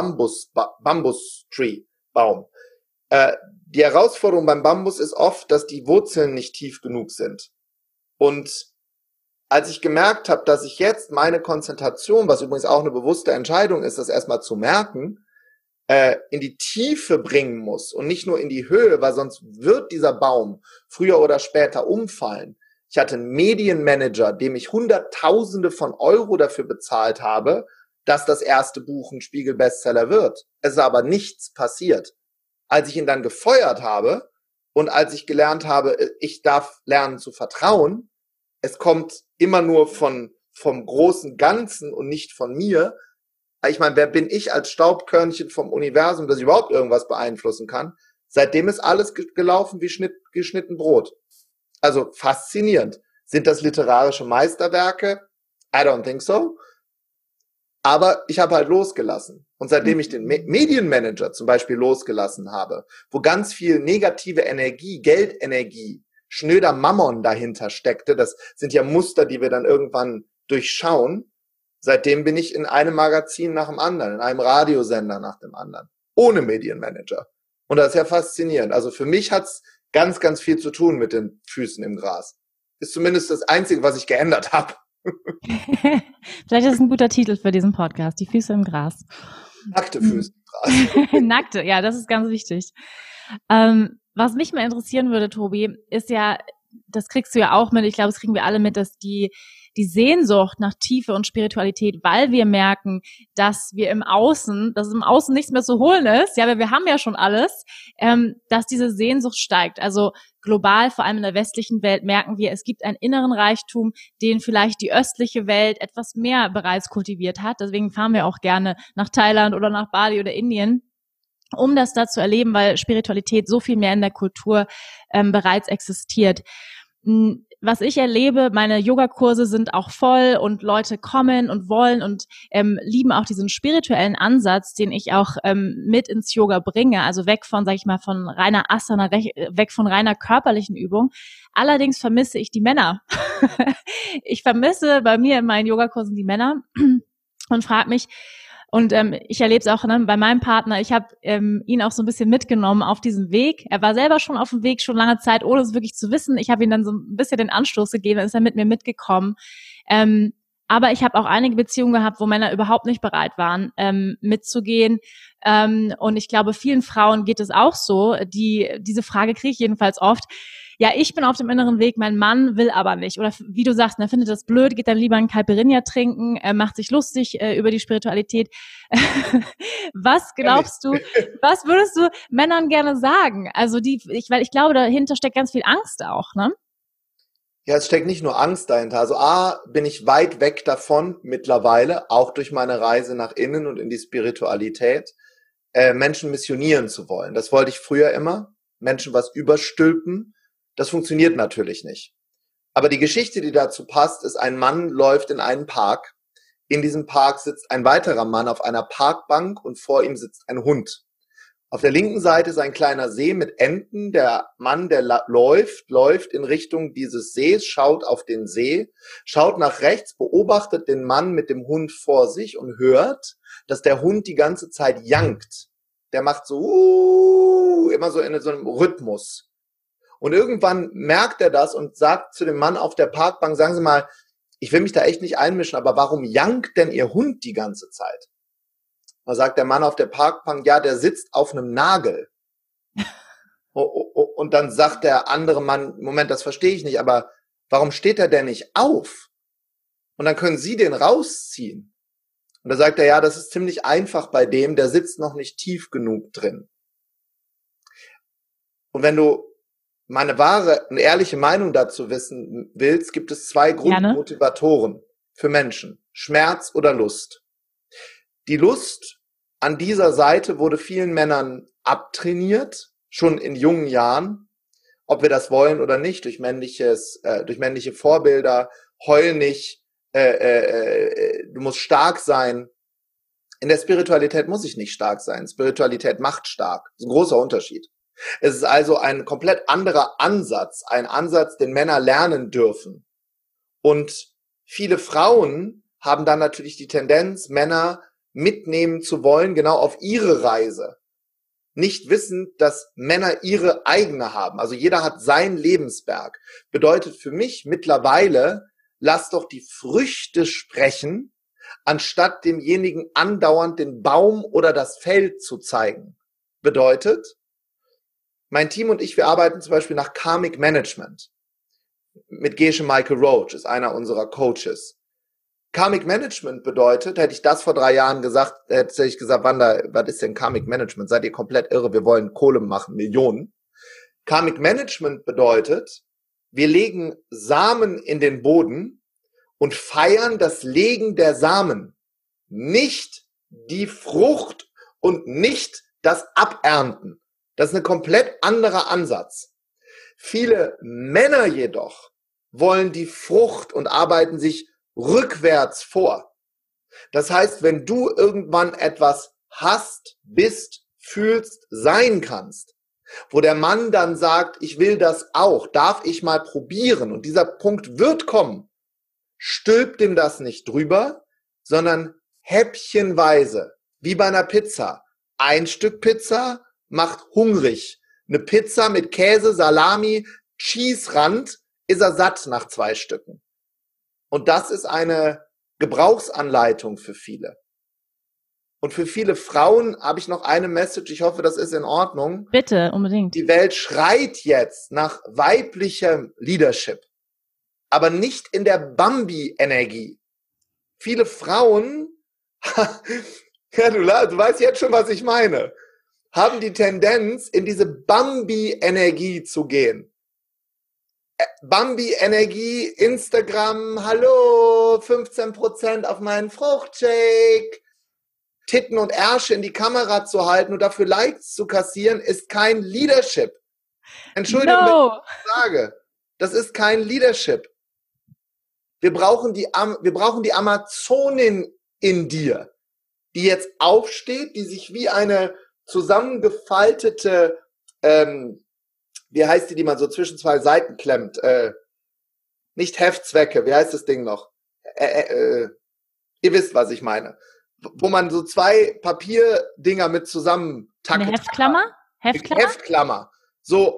Speaker 2: Bambus-Tree-Baum. Die Herausforderung beim Bambus ist oft, dass die Wurzeln nicht tief genug sind. Und als ich gemerkt habe, dass ich jetzt meine Konzentration, was übrigens auch eine bewusste Entscheidung ist, das erstmal zu merken, in die Tiefe bringen muss und nicht nur in die Höhe, weil sonst wird dieser Baum früher oder später umfallen. Ich hatte einen Medienmanager, dem ich Hunderttausende von Euro dafür bezahlt habe, dass das erste Buch ein Spiegel-Bestseller wird. Es ist aber nichts passiert. Als ich ihn dann gefeuert habe und als ich gelernt habe, ich darf lernen zu vertrauen, es kommt immer nur vom großen Ganzen und nicht von mir. Ich meine, wer bin ich als Staubkörnchen vom Universum, dass ich überhaupt irgendwas beeinflussen kann? Seitdem ist alles gelaufen wie geschnitten Brot. Also faszinierend. Sind das literarische Meisterwerke? I don't think so. Aber ich habe halt losgelassen. Und seitdem ich den Medienmanager zum Beispiel losgelassen habe, wo ganz viel negative Energie, Geldenergie, schnöder Mammon dahinter steckte, das sind ja Muster, die wir dann irgendwann durchschauen, seitdem bin ich in einem Magazin nach dem anderen, in einem Radiosender nach dem anderen, ohne Medienmanager. Und das ist ja faszinierend. Also für mich hat's ganz, ganz viel zu tun mit den Füßen im Gras. Ist zumindest das Einzige, was ich geändert habe.
Speaker 1: Vielleicht ist es ein guter Titel für diesen Podcast, die Füße im Gras.
Speaker 2: Nackte Füße im Gras.
Speaker 1: Nackte, ja, das ist ganz wichtig. Was mich mal interessieren würde, Tobi, ist ja, das kriegst du ja auch mit, ich glaube, das kriegen wir alle mit, dass die Sehnsucht nach Tiefe und Spiritualität, weil wir merken, dass im Außen nichts mehr zu holen ist, ja, wir haben ja schon alles, dass diese Sehnsucht steigt. Also global, vor allem in der westlichen Welt, merken wir, es gibt einen inneren Reichtum, den vielleicht die östliche Welt etwas mehr bereits kultiviert hat. Deswegen fahren wir auch gerne nach Thailand oder nach Bali oder Indien, um das da zu erleben, weil Spiritualität so viel mehr in der Kultur bereits existiert. Was ich erlebe, meine Yogakurse sind auch voll und Leute kommen und wollen und lieben auch diesen spirituellen Ansatz, den ich auch mit ins Yoga bringe, also weg von, sag ich mal, von reiner Asana, weg von reiner körperlichen Übung. Allerdings vermisse ich die Männer. Ich vermisse bei mir in meinen Yogakursen die Männer und frage mich, und ich erlebe es auch bei meinem Partner, ich habe ihn auch so ein bisschen mitgenommen auf diesem Weg. Er war selber schon auf dem Weg, schon lange Zeit, ohne es wirklich zu wissen. Ich habe ihm dann so ein bisschen den Anstoß gegeben, dann ist er mit mir mitgekommen. Aber ich habe auch einige Beziehungen gehabt, wo Männer überhaupt nicht bereit waren, mitzugehen. Und ich glaube, vielen Frauen geht es auch so. Diese Frage kriege ich jedenfalls oft. Ja, ich bin auf dem inneren Weg, mein Mann will aber nicht. Oder wie du sagst, er findet das blöd, geht dann lieber einen Caipirinha trinken, macht sich lustig über die Spiritualität. Was glaubst du, was würdest du Männern gerne sagen? Also weil ich glaube, dahinter steckt ganz viel Angst auch, ne?
Speaker 2: Ja, es steckt nicht nur Angst dahinter. Also bin ich weit weg davon mittlerweile, auch durch meine Reise nach innen und in die Spiritualität, Menschen missionieren zu wollen. Das wollte ich früher immer, Menschen was überstülpen. Das funktioniert natürlich nicht. Aber die Geschichte, die dazu passt, ist, ein Mann läuft in einen Park. In diesem Park sitzt ein weiterer Mann auf einer Parkbank und vor ihm sitzt ein Hund. Auf der linken Seite ist ein kleiner See mit Enten. Der Mann, der läuft in Richtung dieses Sees, schaut auf den See, schaut nach rechts, beobachtet den Mann mit dem Hund vor sich und hört, dass der Hund die ganze Zeit jankt. Der macht so immer so in so einem Rhythmus. Und irgendwann merkt er das und sagt zu dem Mann auf der Parkbank, sagen Sie mal, ich will mich da echt nicht einmischen, aber warum jankt denn Ihr Hund die ganze Zeit? Da sagt der Mann auf der Parkbank, ja, der sitzt auf einem Nagel. Und dann sagt der andere Mann, Moment, das verstehe ich nicht, aber warum steht er denn nicht auf? Und dann können Sie den rausziehen. Und da sagt er, ja, das ist ziemlich einfach bei dem, der sitzt noch nicht tief genug drin. Und wenn du meine wahre und ehrliche Meinung dazu wissen willst, gibt es zwei Grundmotivatoren für Menschen. Schmerz oder Lust. Die Lust an dieser Seite wurde vielen Männern abtrainiert, schon in jungen Jahren, ob wir das wollen oder nicht, durch männliche Vorbilder, heul nicht, du musst stark sein. In der Spiritualität muss ich nicht stark sein. Spiritualität macht stark. Das ist ein großer Unterschied. Es ist also ein komplett anderer Ansatz, ein Ansatz, den Männer lernen dürfen. Und viele Frauen haben dann natürlich die Tendenz, Männer mitnehmen zu wollen, genau auf ihre Reise. Nicht wissend, dass Männer ihre eigene haben. Also jeder hat sein Lebensberg. Bedeutet für mich mittlerweile, lass doch die Früchte sprechen, anstatt demjenigen andauernd den Baum oder das Feld zu zeigen. Bedeutet, mein Team und ich, wir arbeiten zum Beispiel nach Karmic Management. Mit Geshe Michael Roach ist einer unserer Coaches. Karmic Management bedeutet, hätte ich das vor 3 Jahren gesagt, hätte ich gesagt, Wanda, was ist denn Karmic Management? Seid ihr komplett irre? Wir wollen Kohle machen, Millionen. Karmic Management bedeutet, wir legen Samen in den Boden und feiern das Legen der Samen. Nicht die Frucht und nicht das Abernten. Das ist ein komplett anderer Ansatz. Viele Männer jedoch wollen die Frucht und arbeiten sich rückwärts vor. Das heißt, wenn du irgendwann etwas hast, bist, fühlst, sein kannst, wo der Mann dann sagt, ich will das auch, darf ich mal probieren und dieser Punkt wird kommen, stülpt ihm das nicht drüber, sondern häppchenweise, wie bei einer Pizza. Ein Stück Pizza macht hungrig. Eine Pizza mit Käse, Salami, Cheese-Rand ist er satt nach 2 Stücken. Und das ist eine Gebrauchsanleitung für viele. Und für viele Frauen habe ich noch eine Message, ich hoffe, das ist in Ordnung.
Speaker 1: Bitte, unbedingt.
Speaker 2: Die Welt schreit jetzt nach weiblicher Leadership, aber nicht in der Bambi-Energie. Viele Frauen, ja, du weißt jetzt schon, was ich meine, haben die Tendenz, in diese Bambi-Energie zu gehen. Bambi-Energie, Instagram, hallo, 15% auf meinen Fruchtshake. Titten und Ärsche in die Kamera zu halten und dafür Likes zu kassieren, ist kein Leadership. Entschuldigung, wenn ich das sage. Das ist kein Leadership. Wir brauchen die Amazonin in dir, die jetzt aufsteht, die sich wie eine zusammengefaltete, wie heißt die man so zwischen 2 Seiten klemmt? Nicht Heftzwecke, wie heißt das Ding noch? Ihr wisst, was ich meine. Wo man so 2 Papierdinger mit zusammen
Speaker 1: Eine Heftklammer?
Speaker 2: Heftklammer. So,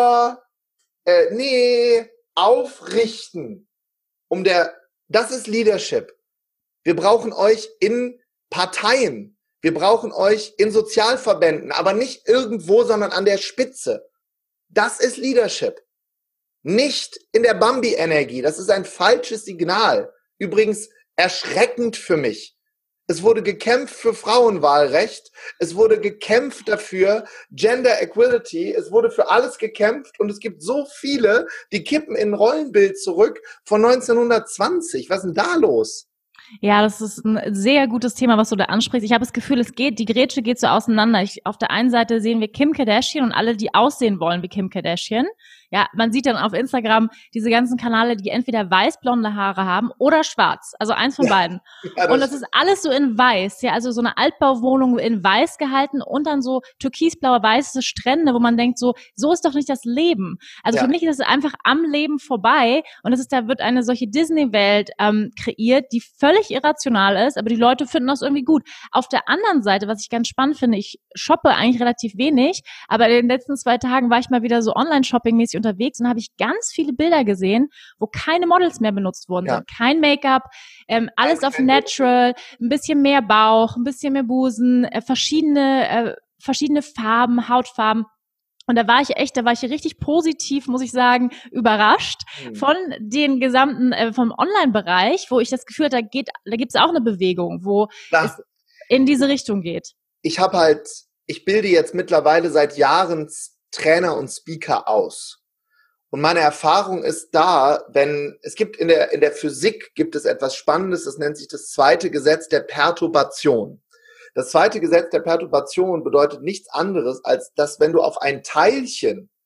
Speaker 2: nee, aufrichten. Das ist Leadership. Wir brauchen euch in Parteien. Wir brauchen euch in Sozialverbänden, aber nicht irgendwo, sondern an der Spitze. Das ist Leadership. Nicht in der Bambi-Energie. Das ist ein falsches Signal. Übrigens erschreckend für mich. Es wurde gekämpft für Frauenwahlrecht. Es wurde gekämpft dafür Gender Equality. Es wurde für alles gekämpft und es gibt so viele, die kippen in ein Rollenbild zurück von 1920. Was ist denn da los?
Speaker 1: Ja, das ist ein sehr gutes Thema, was du da ansprichst. Ich habe das Gefühl, die Grätsche geht so auseinander. Auf der einen Seite sehen wir Kim Kardashian und alle, die aussehen wollen wie Kim Kardashian. Ja, man sieht dann auf Instagram diese ganzen Kanäle, die entweder weiß-blonde Haare haben oder schwarz. Also eins von beiden. Ja, und das ist alles so in weiß. Ja, also so eine Altbauwohnung in weiß gehalten und dann so türkisblaue, weiße Strände, wo man denkt so ist doch nicht das Leben. Also für mich ist es einfach am Leben vorbei und da wird eine solche Disney-Welt kreiert, die völlig irrational ist, aber die Leute finden das irgendwie gut. Auf der anderen Seite, was ich ganz spannend finde, ich shoppe eigentlich relativ wenig, aber in den letzten 2 Tagen war ich mal wieder so Online-Shopping-mäßig unterwegs und habe ich ganz viele Bilder gesehen, wo keine Models mehr benutzt wurden. Ja. Kein Make-up, alles auf natural, ein bisschen mehr Bauch, ein bisschen mehr Busen, verschiedene Farben, Hautfarben. Und da war ich richtig positiv, muss ich sagen, überrascht von den gesamten, vom Online-Bereich, wo ich das Gefühl hatte, da gibt's auch eine Bewegung, wo es in diese Richtung geht.
Speaker 2: Ich bilde jetzt mittlerweile seit Jahren Trainer und Speaker aus. Und meine Erfahrung ist es gibt in der Physik gibt es etwas Spannendes, das nennt sich das 2. Gesetz der Perturbation. Das 2. Gesetz der Perturbation bedeutet nichts anderes, als dass wenn du auf ein Teilchen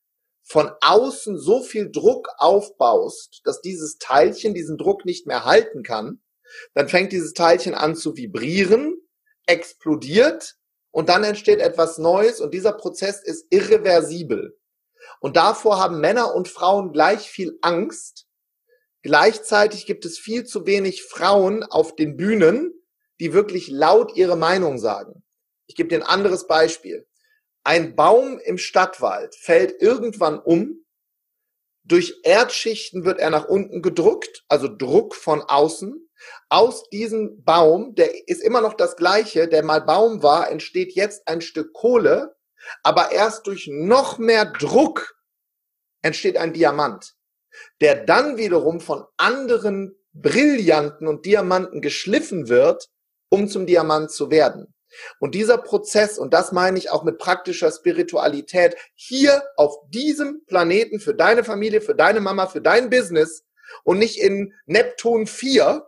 Speaker 2: von außen so viel Druck aufbaust, dass dieses Teilchen diesen Druck nicht mehr halten kann, dann fängt dieses Teilchen an zu vibrieren, explodiert und dann entsteht etwas Neues und dieser Prozess ist irreversibel. Und davor haben Männer und Frauen gleich viel Angst. Gleichzeitig gibt es viel zu wenig Frauen auf den Bühnen, die wirklich laut ihre Meinung sagen. Ich gebe dir ein anderes Beispiel. Ein Baum im Stadtwald fällt irgendwann um. Durch Erdschichten wird er nach unten gedrückt, also Druck von außen. Aus diesem Baum, der ist immer noch das Gleiche, der mal Baum war, entsteht jetzt ein Stück Kohle, aber erst durch noch mehr Druck entsteht ein Diamant, der dann wiederum von anderen Brillanten und Diamanten geschliffen wird, um zum Diamant zu werden. Und dieser Prozess, und das meine ich auch mit praktischer Spiritualität, hier auf diesem Planeten für deine Familie, für deine Mama, für dein Business und nicht in Neptun 4,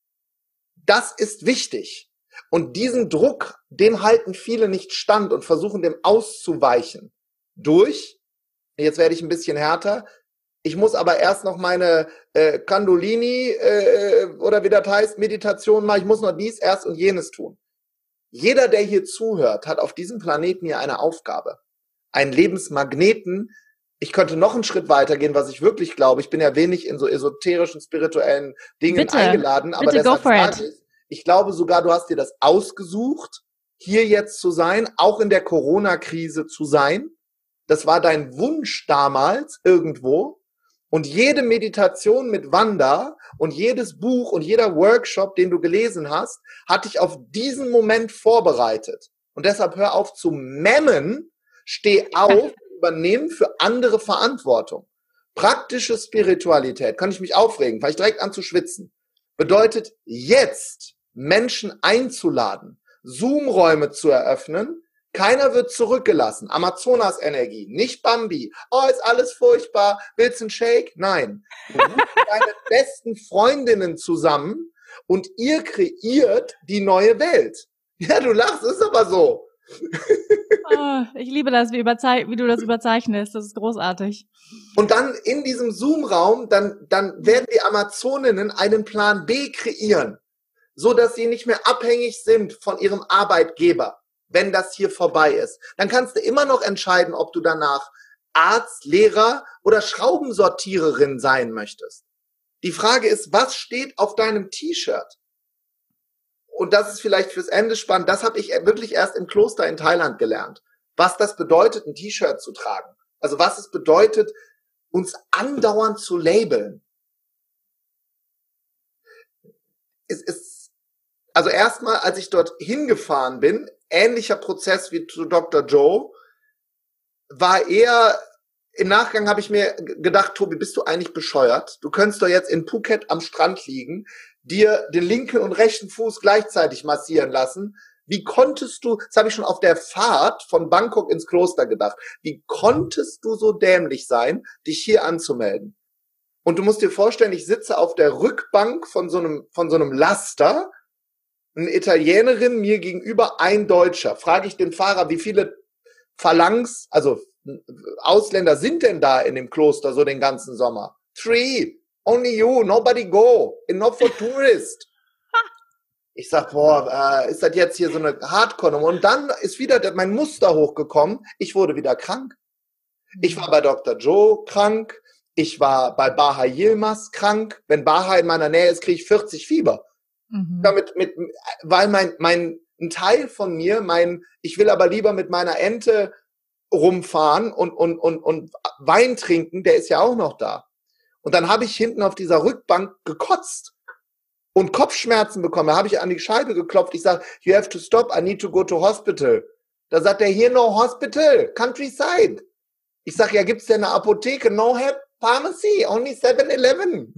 Speaker 2: das ist wichtig. Und diesen Druck, dem halten viele nicht stand und versuchen dem auszuweichen. Jetzt werde ich ein bisschen härter, ich muss aber erst noch meine Kundalini oder wie das heißt, Meditation machen, ich muss noch dies, erst und jenes tun. Jeder, der hier zuhört, hat auf diesem Planeten hier eine Aufgabe. Einen Lebensmagneten. Ich könnte noch einen Schritt weitergehen, was ich wirklich glaube. Ich bin ja wenig in so esoterischen, spirituellen Dingen eingeladen. Aber deshalb sage ich glaube sogar, du hast dir das ausgesucht, hier jetzt zu sein, auch in der Corona-Krise zu sein. Das war dein Wunsch damals irgendwo. Und jede Meditation mit Wanda und jedes Buch und jeder Workshop, den du gelesen hast, hat dich auf diesen Moment vorbereitet. Und deshalb hör auf zu memmen, steh auf, übernimm für andere Verantwortung. Praktische Spiritualität, kann ich mich aufregen, fange ich direkt an zu schwitzen, bedeutet jetzt Menschen einzuladen, Zoom-Räume zu eröffnen. Keiner wird zurückgelassen. Amazonas-Energie, nicht Bambi. Oh, ist alles furchtbar. Willst du einen Shake? Nein. Du rufst deine besten Freundinnen zusammen und ihr kreiert die neue Welt. Ja, du lachst, ist aber so.
Speaker 1: Oh, ich liebe das, wie du das überzeichnest. Das ist großartig.
Speaker 2: Und dann in diesem Zoom-Raum, dann werden die Amazoninnen einen Plan B kreieren, so dass sie nicht mehr abhängig sind von ihrem Arbeitgeber. Wenn das hier vorbei ist, dann kannst du immer noch entscheiden, ob du danach Arzt, Lehrer oder Schraubensortiererin sein möchtest. Die Frage ist, was steht auf deinem T-Shirt? Und das ist vielleicht fürs Ende spannend. Das habe ich wirklich erst im Kloster in Thailand gelernt. Was das bedeutet, ein T-Shirt zu tragen. Also was es bedeutet, uns andauernd zu labeln. Also erstmal, als ich dort hingefahren bin, ähnlicher Prozess wie zu Dr. Joe, war eher, im Nachgang habe ich mir gedacht, Tobi, bist du eigentlich bescheuert? Du könntest doch jetzt in Phuket am Strand liegen, dir den linken und rechten Fuß gleichzeitig massieren lassen. Wie konntest du, das habe ich schon auf der Fahrt von Bangkok ins Kloster gedacht, wie konntest du so dämlich sein, dich hier anzumelden? Und du musst dir vorstellen, ich sitze auf der Rückbank von so einem Laster, eine Italienerin, mir gegenüber ein Deutscher. Frage ich den Fahrer, wie viele Phalanx, also Ausländer sind denn da in dem Kloster so den ganzen Sommer? 3. Only you, nobody go. Enough for tourist. Ich sag, ist das jetzt hier so eine Hardcore-Nummer? Und dann ist wieder mein Muster hochgekommen. Ich wurde wieder krank. Ich war bei Dr. Joe krank. Ich war bei Baha Yilmaz krank. Wenn Baha in meiner Nähe ist, kriege ich 40 Fieber. Weil ein Teil von mir, ich will aber lieber mit meiner Ente rumfahren und Wein trinken, der ist ja auch noch da. Und dann habe ich hinten auf dieser Rückbank gekotzt und Kopfschmerzen bekommen. Da habe ich an die Scheibe geklopft. Ich sage, you have to stop, I need to go to hospital. Da sagt er, hier no hospital, countryside. Ich sage, ja, gibt's denn eine Apotheke? No pharmacy, only 7-Eleven.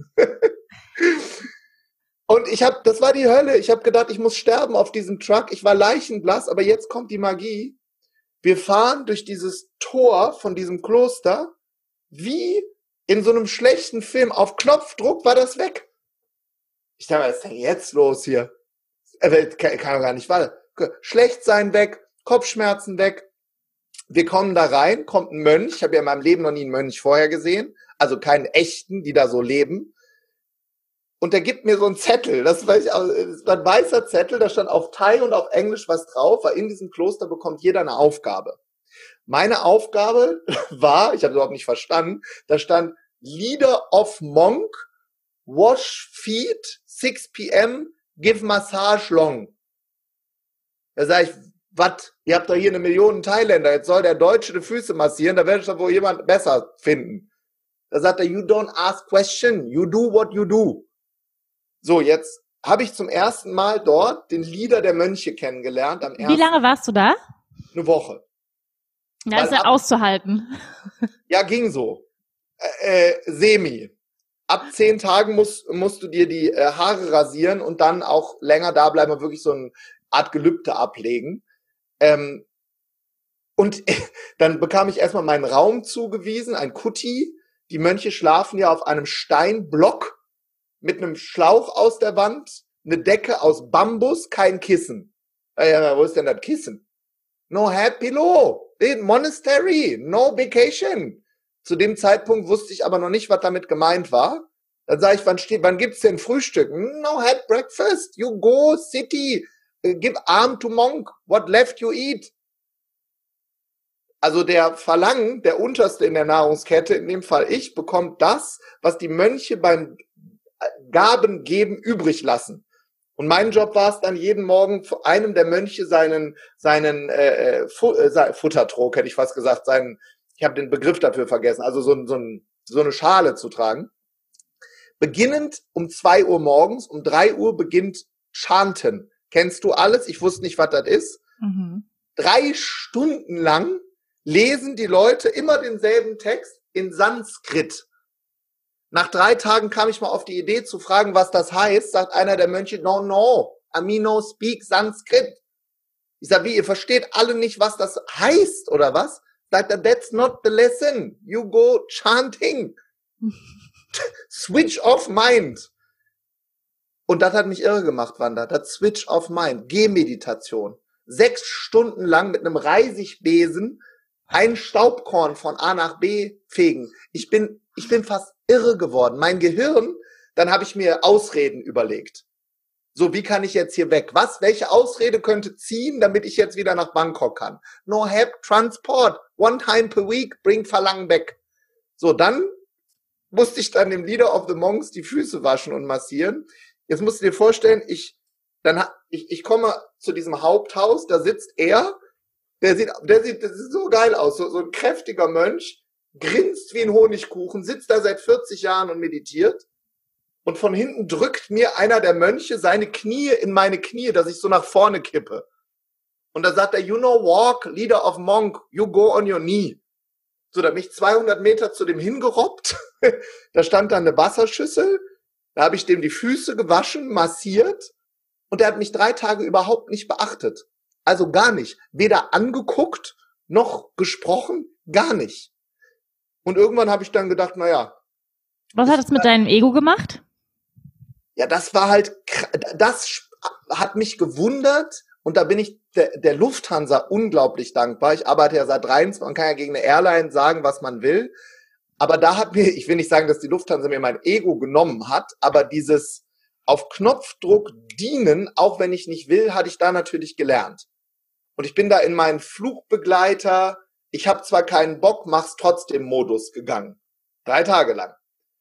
Speaker 2: Und das war die Hölle. Ich habe gedacht, ich muss sterben auf diesem Truck. Ich war leichenblass, aber jetzt kommt die Magie. Wir fahren durch dieses Tor von diesem Kloster, wie in so einem schlechten Film. Auf Knopfdruck war das weg. Ich dachte, was ist denn jetzt los hier? Kann doch gar nicht wahr. Schlecht sein weg, Kopfschmerzen weg. Wir kommen da rein, kommt ein Mönch, ich habe ja in meinem Leben noch nie einen Mönch vorher gesehen, also keinen echten, die da so leben. Und der gibt mir so einen Zettel, das war ein weißer Zettel, da stand auf Thai und auf Englisch was drauf, weil in diesem Kloster bekommt jeder eine Aufgabe. Meine Aufgabe war, ich habe überhaupt nicht verstanden, da stand Leader of Monk, wash feet, 6 p.m., give massage long. Da sage ich, was? Ihr habt doch hier 1 Million Thailänder, jetzt soll der Deutsche die Füße massieren, da werde ich doch wohl jemand besser finden. Da sagt er, you don't ask question, you do what you do. So, jetzt habe ich zum ersten Mal dort den Leader der Mönche kennengelernt.
Speaker 1: Wie lange warst du da?
Speaker 2: 1 Woche.
Speaker 1: Ja, ist ja auszuhalten.
Speaker 2: Ja, ging so. Semi. Ab 10 Tagen musst du dir die Haare rasieren und dann auch länger da bleiben und wirklich so eine Art Gelübde ablegen. Und dann bekam ich erstmal meinen Raum zugewiesen, ein Kuti. Die Mönche schlafen ja auf einem Steinblock mit einem Schlauch aus der Wand, eine Decke aus Bambus, kein Kissen. Ja, wo ist denn das Kissen? No head pillow, monastery, no vacation. Zu dem Zeitpunkt wusste ich aber noch nicht, was damit gemeint war. Dann sage ich, wann gibt's denn Frühstück? No head breakfast, you go city, give arm to monk, what left you eat. Also der Verlangen, der Unterste in der Nahrungskette, in dem Fall ich, bekommt das, was die Mönche beim Gaben geben übrig lassen. Und mein Job war es dann jeden Morgen einem der Mönche seinen Futtertrog, hätte ich fast gesagt, ich habe den Begriff dafür vergessen, also so eine Schale zu tragen. Beginnend um 2 Uhr morgens, um 3 Uhr beginnt Chanten. Kennst du alles? Ich wusste nicht, was das ist. 3 Stunden lang lesen die Leute immer denselben Text in Sanskrit. Nach 3 Tagen kam ich mal auf die Idee zu fragen, was das heißt. Sagt einer der Mönche, no, Amino speak Sanskrit. Ich sage, wie, ihr versteht alle nicht, was das heißt, oder was? Sagt er, that's not the lesson. You go chanting. Switch of mind. Und das hat mich irre gemacht, Wanda. Das Switch of mind. Gehmeditation. 6 Stunden lang mit einem Reisigbesen ein Staubkorn von A nach B fegen. Ich bin fast irre geworden. Mein Gehirn, dann habe ich mir Ausreden überlegt. So, wie kann ich jetzt hier weg? Welche Ausrede könnte ziehen, damit ich jetzt wieder nach Bangkok kann? No help transport. 1 time per week, bring Verlangen weg. So, dann musste ich dann dem Leader of the Monks die Füße waschen und massieren. Jetzt musst du dir vorstellen, ich komme zu diesem Haupthaus, da sitzt er, das sieht so geil aus, so ein kräftiger Mönch, grinst wie ein Honigkuchen, sitzt da seit 40 Jahren und meditiert. Und von hinten drückt mir einer der Mönche seine Knie in meine Knie, dass ich so nach vorne kippe. Und da sagt er, you know walk, leader of monk, you go on your knee. So, da bin ich 200 Meter zu dem hingerobbt. Da stand dann eine Wasserschüssel. Da habe ich dem die Füße gewaschen, massiert. Und er hat mich 3 Tage überhaupt nicht beachtet. Also gar nicht. Weder angeguckt, noch gesprochen, gar nicht. Und irgendwann habe ich dann gedacht, naja.
Speaker 1: Was hat es mit deinem Ego gemacht?
Speaker 2: Ja, das war halt, das hat mich gewundert und da bin ich der Lufthansa unglaublich dankbar. Ich arbeite ja seit 23, man kann ja gegen eine Airline sagen, was man will. Aber da hat mir, ich will nicht sagen, dass die Lufthansa mir mein Ego genommen hat, aber dieses auf Knopfdruck dienen, auch wenn ich nicht will, hatte ich da natürlich gelernt. Und ich bin da in meinen Flugbegleiter, ich habe zwar keinen Bock, mach's trotzdem Modus gegangen. 3 Tage lang.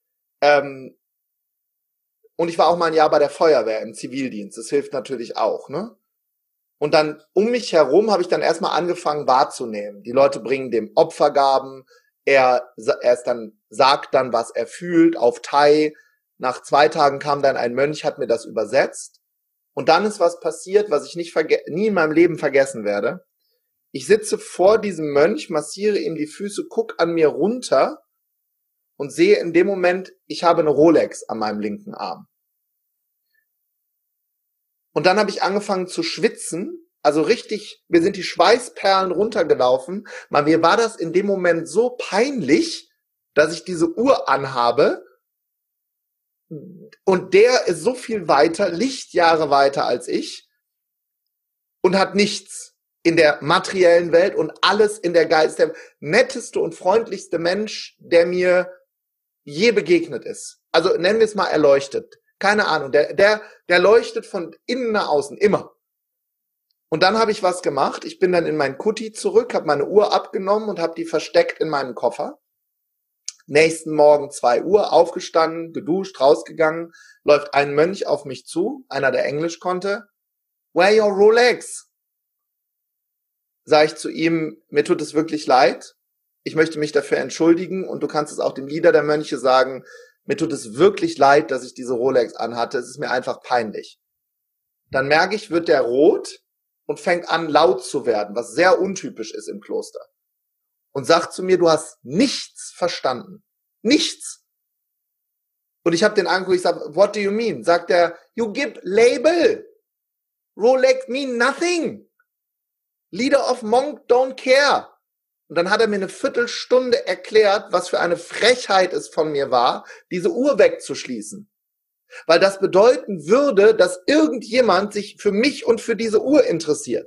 Speaker 2: Und ich war auch mal ein Jahr bei der Feuerwehr im Zivildienst. Das hilft natürlich auch, ne? Und dann um mich herum habe ich dann erstmal angefangen wahrzunehmen. Die Leute bringen dem Opfergaben. Er sagt dann, was er fühlt auf Thai. Nach 2 Tagen kam dann ein Mönch, hat mir das übersetzt. Und dann ist was passiert, was ich nie in meinem Leben vergessen werde. Ich sitze vor diesem Mönch, massiere ihm die Füße, guck an mir runter und sehe in dem Moment, ich habe eine Rolex an meinem linken Arm. Und dann habe ich angefangen zu schwitzen, also richtig, mir sind die Schweißperlen runtergelaufen. Mir war das in dem Moment so peinlich, dass ich diese Uhr anhabe und der ist so viel weiter, Lichtjahre weiter als ich und hat nichts. in der materiellen Welt und alles in der Geist. Der netteste und freundlichste Mensch, der mir je begegnet ist. Also nennen wir es mal erleuchtet. Keine Ahnung. Der leuchtet von innen nach außen, immer. Und dann habe ich was gemacht. Ich bin dann in mein Kutti zurück, habe meine Uhr abgenommen und habe die versteckt in meinem Koffer. Nächsten Morgen 2 Uhr, aufgestanden, geduscht, rausgegangen, läuft ein Mönch auf mich zu, einer, der Englisch konnte. Where your Rolex? Sag ich zu ihm, mir tut es wirklich leid. Ich möchte mich dafür entschuldigen und du kannst es auch dem Leader der Mönche sagen, mir tut es wirklich leid, dass ich diese Rolex anhatte. Es ist mir einfach peinlich. Dann merke ich, wird der rot und fängt an, laut zu werden, was sehr untypisch ist im Kloster. Und sagt zu mir, du hast nichts verstanden. Nichts. Und ich habe den angeguckt, ich sage, what do you mean? Sagt er, you give label. Rolex mean nothing. Leader of Monk don't care. Und dann hat er mir eine Viertelstunde erklärt, was für eine Frechheit es von mir war, diese Uhr wegzuschließen. Weil das bedeuten würde, dass irgendjemand sich für mich und für diese Uhr interessiert.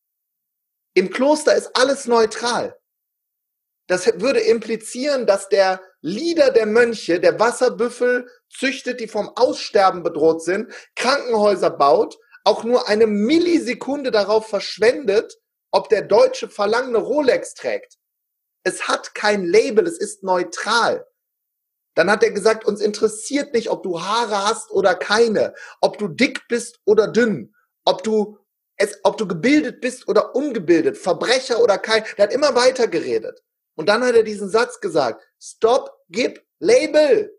Speaker 2: Im Kloster ist alles neutral. Das würde implizieren, dass der Leader der Mönche, der Wasserbüffel züchtet, die vom Aussterben bedroht sind, Krankenhäuser baut, auch nur eine Millisekunde darauf verschwendet, ob der Deutsche verlangende Rolex trägt. Es hat kein Label, es ist neutral. Dann hat er gesagt, uns interessiert nicht, ob du Haare hast oder keine, ob du dick bist oder dünn, ob du gebildet bist oder ungebildet, Verbrecher oder kein. Der hat immer weiter geredet. Und dann hat er diesen Satz gesagt, stop, gib Label.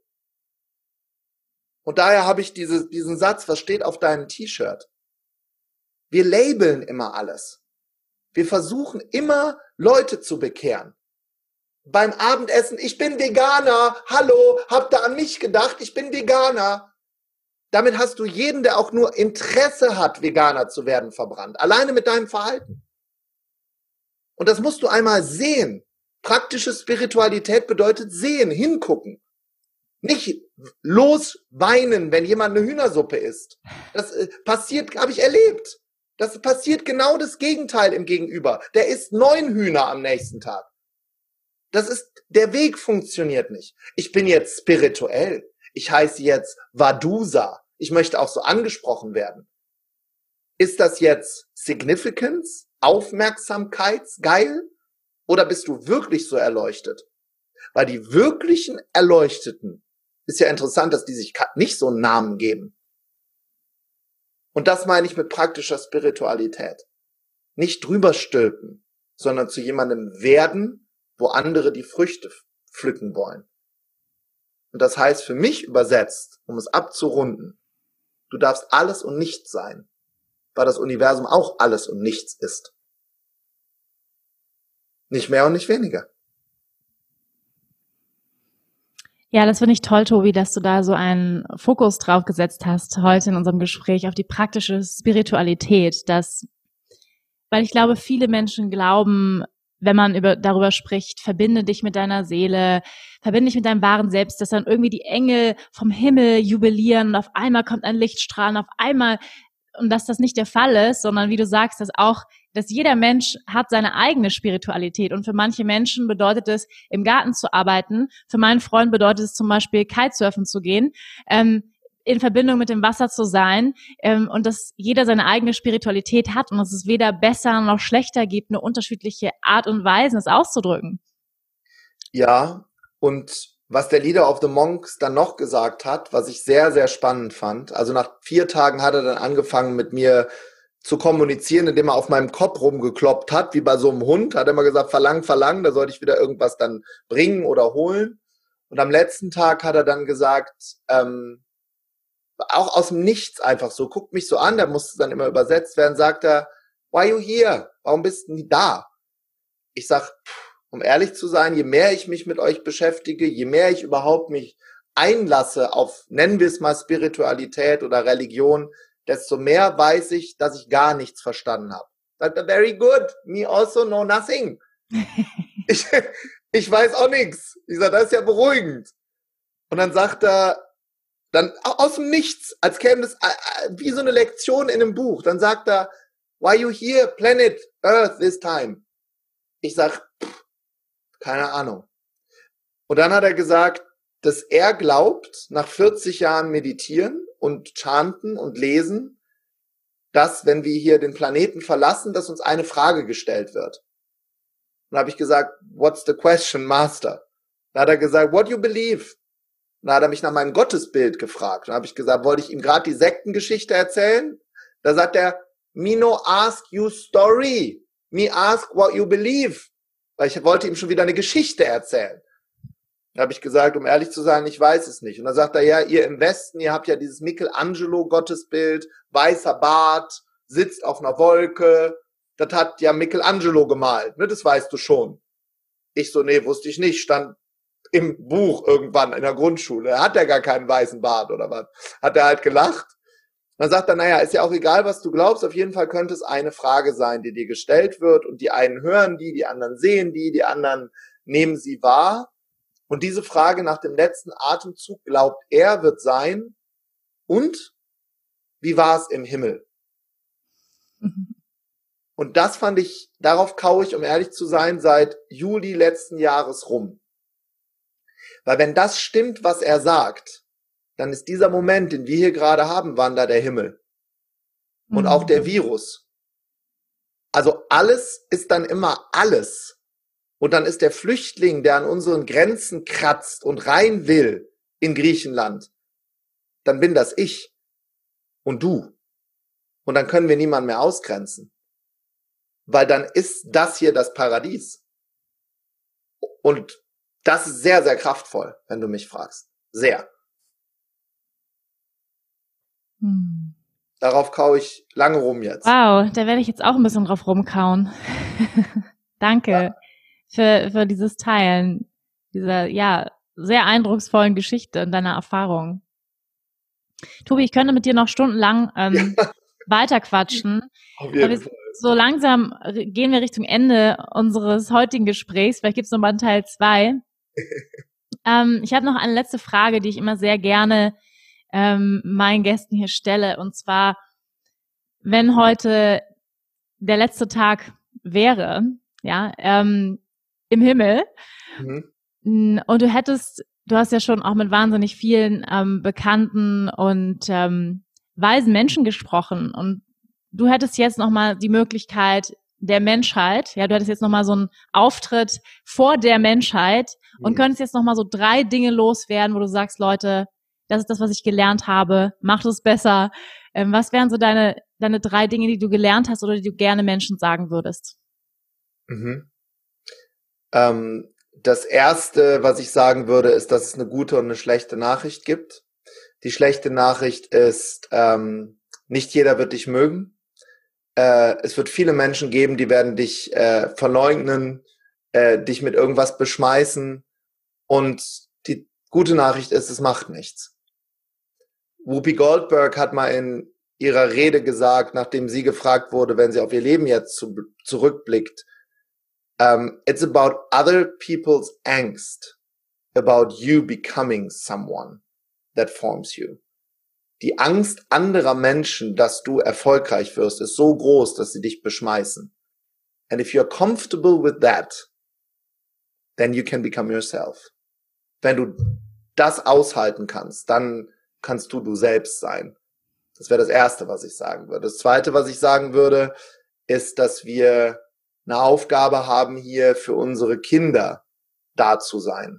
Speaker 2: Und daher habe ich diesen Satz, was steht auf deinem T-Shirt? Wir labeln immer alles. Wir versuchen immer, Leute zu bekehren. Beim Abendessen, ich bin Veganer, hallo, habt ihr an mich gedacht, ich bin Veganer. Damit hast du jeden, der auch nur Interesse hat, Veganer zu werden, verbrannt. Alleine mit deinem Verhalten. Und das musst du einmal sehen. Praktische Spiritualität bedeutet sehen, hingucken. Nicht losweinen, wenn jemand eine Hühnersuppe isst. Das passiert, habe ich erlebt. Das passiert genau das Gegenteil im Gegenüber. Der isst 9 Hühner am nächsten Tag. Der Weg funktioniert nicht. Ich bin jetzt spirituell. Ich heiße jetzt Vadusa. Ich möchte auch so angesprochen werden. Ist das jetzt Significance? Aufmerksamkeitsgeil? Oder bist du wirklich so erleuchtet? Weil die wirklichen Erleuchteten, ist ja interessant, dass die sich nicht so einen Namen geben. Und das meine ich mit praktischer Spiritualität. Nicht drüber stülpen, sondern zu jemandem werden, wo andere die Früchte pflücken wollen. Und das heißt für mich übersetzt, um es abzurunden, du darfst alles und nichts sein, weil das Universum auch alles und nichts ist. Nicht mehr und nicht weniger.
Speaker 1: Ja, das finde ich toll, Tobi, dass du da so einen Fokus drauf gesetzt hast heute in unserem Gespräch auf die praktische Spiritualität, weil ich glaube, viele Menschen glauben, wenn man darüber spricht, verbinde dich mit deiner Seele, verbinde dich mit deinem wahren Selbst, dass dann irgendwie die Engel vom Himmel jubilieren und auf einmal kommt ein Lichtstrahl und auf einmal, und dass das nicht der Fall ist, sondern wie du sagst, dass jeder Mensch hat seine eigene Spiritualität und für manche Menschen bedeutet es, im Garten zu arbeiten. Für meinen Freund bedeutet es zum Beispiel, Kitesurfen zu gehen, in Verbindung mit dem Wasser zu sein, und dass jeder seine eigene Spiritualität hat und dass es weder besser noch schlechter gibt, eine unterschiedliche Art und Weise, es auszudrücken.
Speaker 2: Ja, und was der Leader of the Monks dann noch gesagt hat, was ich sehr, sehr spannend fand, also nach 4 Tagen hat er dann angefangen mit mir zu kommunizieren, indem er auf meinem Kopf rumgekloppt hat, wie bei so einem Hund, hat er immer gesagt, verlang, da sollte ich wieder irgendwas dann bringen oder holen. Und am letzten Tag hat er dann gesagt, auch aus dem Nichts einfach so, guckt mich so an, der musste dann immer übersetzt werden, sagt er, why you here? Warum bist du nie da? Ich sag, um ehrlich zu sein, je mehr ich mich mit euch beschäftige, je mehr ich überhaupt mich einlasse auf, nennen wir es mal Spiritualität oder Religion, desto mehr weiß ich, dass ich gar nichts verstanden habe. Sagt er, very good, me also know nothing. Ich weiß auch nichts. Ich sage, das ist ja beruhigend. Und dann sagt er, dann aus dem Nichts, als käme das wie so eine Lektion in einem Buch, dann sagt er, why you here, planet Earth this time? Ich sag, keine Ahnung. Und dann hat er gesagt, dass er glaubt, nach 40 Jahren Meditieren und Chanten und Lesen, dass, wenn wir hier den Planeten verlassen, dass uns eine Frage gestellt wird. Und dann habe ich gesagt, what's the question, Master? Dann hat er gesagt, what you believe? Dann hat er mich nach meinem Gottesbild gefragt. Dann habe ich gesagt, wollte ich ihm gerade die Sektengeschichte erzählen? Da sagt er, me no ask you story, me ask what you believe. Weil ich wollte ihm schon wieder eine Geschichte erzählen. Da habe ich gesagt, um ehrlich zu sein, ich weiß es nicht. Und dann sagt er, ja, ihr im Westen, ihr habt ja dieses Michelangelo-Gottesbild, weißer Bart, sitzt auf einer Wolke. Das hat ja Michelangelo gemalt, ne? Das weißt du schon. Ich so, nee, wusste ich nicht. Stand im Buch irgendwann in der Grundschule. Hat er gar keinen weißen Bart oder was? Hat er halt gelacht. Dann sagt er, naja, ist ja auch egal, was du glaubst. Auf jeden Fall könnte es eine Frage sein, die dir gestellt wird. Und die einen hören die anderen sehen die anderen nehmen sie wahr. Und diese Frage nach dem letzten Atemzug, glaubt er, wird sein, und wie war es im Himmel? Und das fand ich, darauf kaue ich, um ehrlich zu sein, seit Juli letzten Jahres rum. Weil wenn das stimmt, was er sagt, dann ist dieser Moment, den wir hier gerade haben, wann da der Himmel. Und auch der Virus. Also alles ist dann immer alles. Und dann ist der Flüchtling, der an unseren Grenzen kratzt und rein will in Griechenland, dann bin das ich und du. Und dann können wir niemanden mehr ausgrenzen. Weil dann ist das hier das Paradies. Und das ist sehr, sehr kraftvoll, wenn du mich fragst. Sehr. Darauf kaue ich lange rum jetzt.
Speaker 1: Wow, da werde ich jetzt auch ein bisschen drauf rumkauen. Danke. Ja. Für dieses Teilen dieser, ja, sehr eindrucksvollen Geschichte und deiner Erfahrung. Tobi, ich könnte mit dir noch stundenlang weiterquatschen.
Speaker 2: Auf jeden Fall.
Speaker 1: So langsam gehen wir Richtung Ende unseres heutigen Gesprächs. Vielleicht gibt es noch mal einen Teil 2. Ich habe noch eine letzte Frage, die ich immer sehr gerne meinen Gästen hier stelle. Und zwar, wenn heute der letzte Tag wäre, ja, im Himmel. Und du hast ja schon auch mit wahnsinnig vielen bekannten und weisen Menschen gesprochen, und du hättest jetzt nochmal die Möglichkeit der Menschheit, ja, du hättest jetzt nochmal so einen Auftritt vor der Menschheit und könntest jetzt nochmal so 3 Dinge loswerden, wo du sagst, Leute, das ist das, was ich gelernt habe, macht es besser. Was wären so deine 3 Dinge, die du gelernt hast oder die du gerne Menschen sagen würdest?
Speaker 2: Das erste, was ich sagen würde, ist, dass es eine gute und eine schlechte Nachricht gibt. Die schlechte Nachricht ist, nicht jeder wird dich mögen. Es wird viele Menschen geben, die werden dich verleugnen, dich mit irgendwas beschmeißen. Und die gute Nachricht ist, es macht nichts. Whoopi Goldberg hat mal in ihrer Rede gesagt, nachdem sie gefragt wurde, wenn sie auf ihr Leben jetzt zurückblickt, it's about other people's angst about you becoming someone that forms you. Die Angst anderer Menschen, dass du erfolgreich wirst, ist so groß, dass sie dich beschmeißen. And if you're comfortable with that, then you can become yourself. Wenn du das aushalten kannst, dann kannst du selbst sein. Das wäre das Erste, was ich sagen würde. Das Zweite, was ich sagen würde, ist, dass wir eine Aufgabe haben, hier für unsere Kinder da zu sein.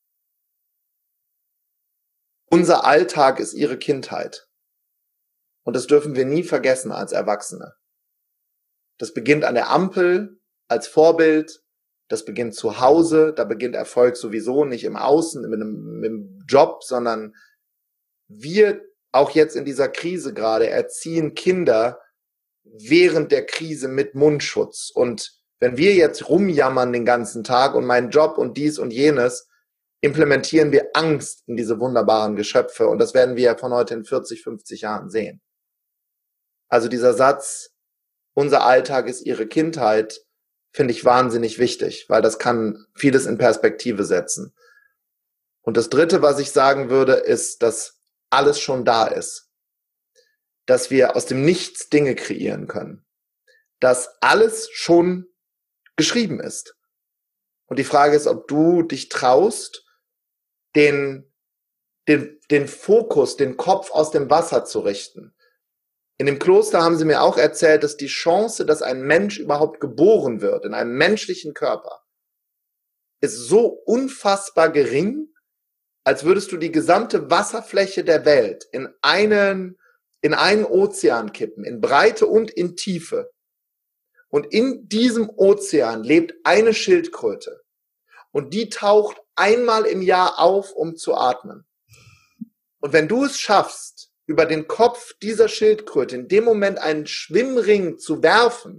Speaker 2: Unser Alltag ist ihre Kindheit. Und das dürfen wir nie vergessen als Erwachsene. Das beginnt an der Ampel als Vorbild. Das beginnt zu Hause. Da beginnt Erfolg sowieso nicht im Außen, mit einem Job, sondern wir, auch jetzt in dieser Krise gerade, erziehen Kinder während der Krise mit Mundschutz. Und wenn wir jetzt rumjammern den ganzen Tag und meinen Job und dies und jenes, implementieren wir Angst in diese wunderbaren Geschöpfe. Und das werden wir ja von heute in 40, 50 Jahren sehen. Also dieser Satz, unser Alltag ist ihre Kindheit, finde ich wahnsinnig wichtig, weil das kann vieles in Perspektive setzen. Und das Dritte, was ich sagen würde, ist, dass alles schon da ist. Dass wir aus dem Nichts Dinge kreieren können. dass alles schon geschrieben ist. Und die Frage ist, ob du dich traust, den Fokus, den Kopf aus dem Wasser zu richten. In dem Kloster haben sie mir auch erzählt, dass die Chance, dass ein Mensch überhaupt geboren wird, in einem menschlichen Körper, ist so unfassbar gering, als würdest du die gesamte Wasserfläche der Welt in einen Ozean kippen, in Breite und in Tiefe. Und in diesem Ozean lebt eine Schildkröte. Und die taucht einmal im Jahr auf, um zu atmen. Und wenn du es schaffst, über den Kopf dieser Schildkröte in dem Moment einen Schwimmring zu werfen,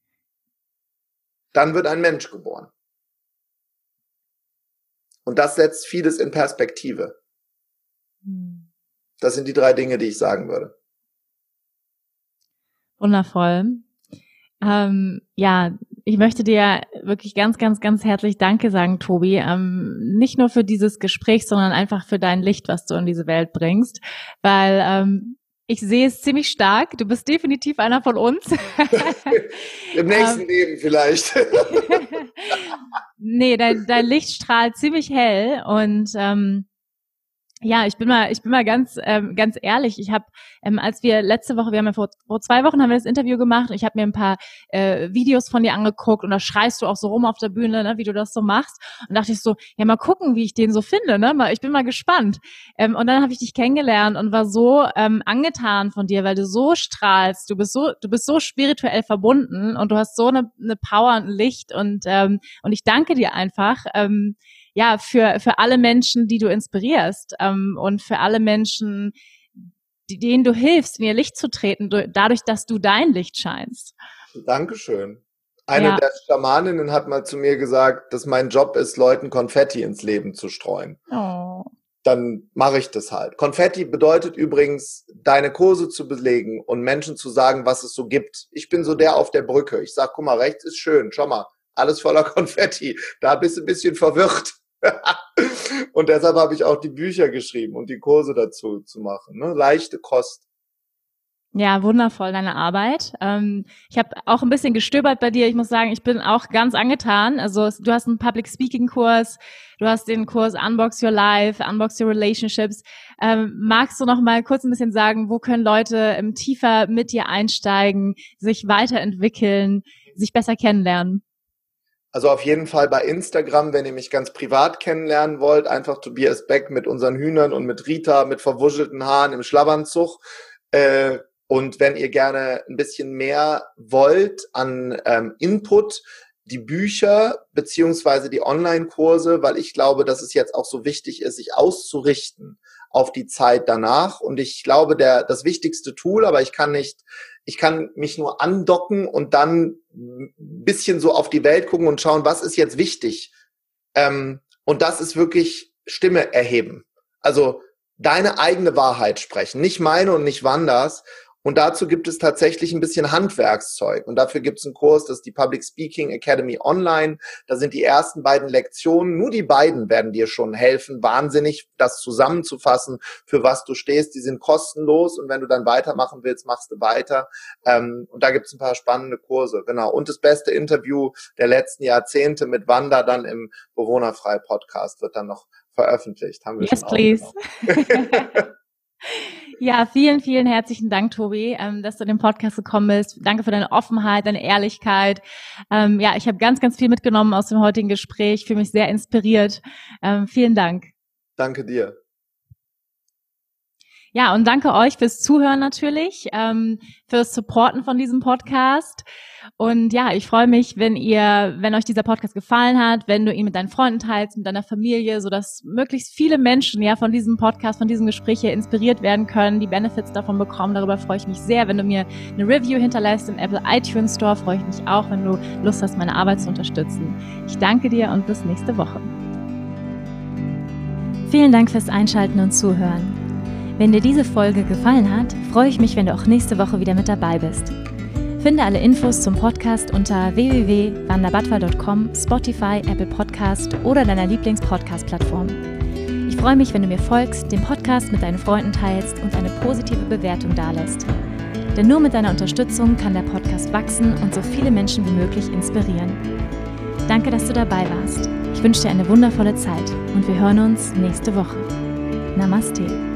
Speaker 2: dann wird ein Mensch geboren. Und das setzt vieles in Perspektive. Das sind die 3 Dinge, die ich sagen würde.
Speaker 1: Wundervoll. Ja, ich möchte dir wirklich ganz, ganz, ganz herzlich Danke sagen, Tobi. Nicht nur für dieses Gespräch, sondern einfach für dein Licht, was du in diese Welt bringst. Weil ich sehe es ziemlich stark. Du bist definitiv einer von uns.
Speaker 2: Im nächsten Leben vielleicht.
Speaker 1: Nee, dein Licht strahlt ziemlich hell und ja, ich bin mal ganz ehrlich. Ich habe, als wir letzte Woche, wir haben ja vor 2 Wochen haben wir das Interview gemacht. Und ich habe mir ein paar Videos von dir angeguckt und da schreist du auch so rum auf der Bühne, ne, wie du das so machst. Und dachte ich so, ja, mal gucken, wie ich den so finde, ne? Ich bin mal gespannt. Und dann habe ich dich kennengelernt und war so angetan von dir, weil du so strahlst. Du bist so spirituell verbunden und du hast so eine Power und ein Licht und ich danke dir einfach. Ja, für alle Menschen, die du inspirierst und für alle Menschen, denen du hilfst, in ihr Licht zu treten, dadurch, dass du dein Licht scheinst.
Speaker 2: Dankeschön. Eine der Schamaninnen hat mal zu mir gesagt, dass mein Job ist, Leuten Konfetti ins Leben zu streuen.
Speaker 1: Oh.
Speaker 2: Dann mache ich das halt. Konfetti bedeutet übrigens, deine Kurse zu belegen und Menschen zu sagen, was es so gibt. Ich bin so der auf der Brücke. Ich sag, guck mal, rechts ist schön, schau mal, alles voller Konfetti. Da bist du ein bisschen verwirrt. Und deshalb habe ich auch die Bücher geschrieben und die Kurse dazu zu machen. Ne? Leichte Kost.
Speaker 1: Ja, wundervoll, deine Arbeit. Ich habe auch ein bisschen gestöbert bei dir. Ich muss sagen, ich bin auch ganz angetan. Also du hast einen Public Speaking Kurs, du hast den Kurs Unbox Your Life, Unbox Your Relationships. Magst du noch mal kurz ein bisschen sagen, wo können Leute tiefer mit dir einsteigen, sich weiterentwickeln, sich besser kennenlernen?
Speaker 2: Also auf jeden Fall bei Instagram, wenn ihr mich ganz privat kennenlernen wollt, einfach Tobias Beck mit unseren Hühnern und mit Rita mit verwuschelten Haaren im Schlafanzug. Und wenn ihr gerne ein bisschen mehr wollt an Input, die Bücher beziehungsweise die Online-Kurse, weil ich glaube, dass es jetzt auch so wichtig ist, sich auszurichten auf die Zeit danach. Und ich glaube, das wichtigste Tool, aber ich kann mich nur andocken und dann ein bisschen so auf die Welt gucken und schauen, was ist jetzt wichtig. Und das ist wirklich Stimme erheben. Also deine eigene Wahrheit sprechen, nicht meine und nicht Wanders. Und dazu gibt es tatsächlich ein bisschen Handwerkszeug. Und dafür gibt es einen Kurs, das ist die Public Speaking Academy Online. Da sind die ersten 2 Lektionen. Nur die 2 werden dir schon helfen, wahnsinnig das zusammenzufassen, für was du stehst. Die sind kostenlos. Und wenn du dann weitermachen willst, machst du weiter. Und da gibt es ein paar spannende Kurse. Genau. Und das beste Interview der letzten Jahrzehnte mit Wanda dann im Bewohnerfrei-Podcast wird dann noch veröffentlicht. Haben wir
Speaker 1: yes,
Speaker 2: schon
Speaker 1: please. Ja, vielen, vielen herzlichen Dank, Tobi, dass du in den Podcast gekommen bist. Danke für deine Offenheit, deine Ehrlichkeit. Ja, ich habe ganz, ganz viel mitgenommen aus dem heutigen Gespräch. Ich fühle mich sehr inspiriert. Vielen Dank.
Speaker 2: Danke dir.
Speaker 1: Ja, und danke euch fürs Zuhören natürlich, fürs Supporten von diesem Podcast. Und ja, ich freue mich, wenn euch dieser Podcast gefallen hat, wenn du ihn mit deinen Freunden teilst, mit deiner Familie, sodass möglichst viele Menschen ja von diesem Podcast, von diesem Gespräch hier inspiriert werden können, die Benefits davon bekommen. Darüber freue ich mich sehr. Wenn du mir eine Review hinterlässt im Apple iTunes Store, freue ich mich auch, wenn du Lust hast, meine Arbeit zu unterstützen. Ich danke dir und bis nächste Woche.
Speaker 3: Vielen Dank fürs Einschalten und Zuhören. Wenn dir diese Folge gefallen hat, freue ich mich, wenn du auch nächste Woche wieder mit dabei bist. Finde alle Infos zum Podcast unter www.wandabadwal.com, Spotify, Apple Podcast oder deiner Lieblings-Podcast-Plattform. Ich freue mich, wenn du mir folgst, den Podcast mit deinen Freunden teilst und eine positive Bewertung dalässt. Denn nur mit deiner Unterstützung kann der Podcast wachsen und so viele Menschen wie möglich inspirieren. Danke, dass du dabei warst. Ich wünsche dir eine wundervolle Zeit und wir hören uns nächste Woche. Namaste.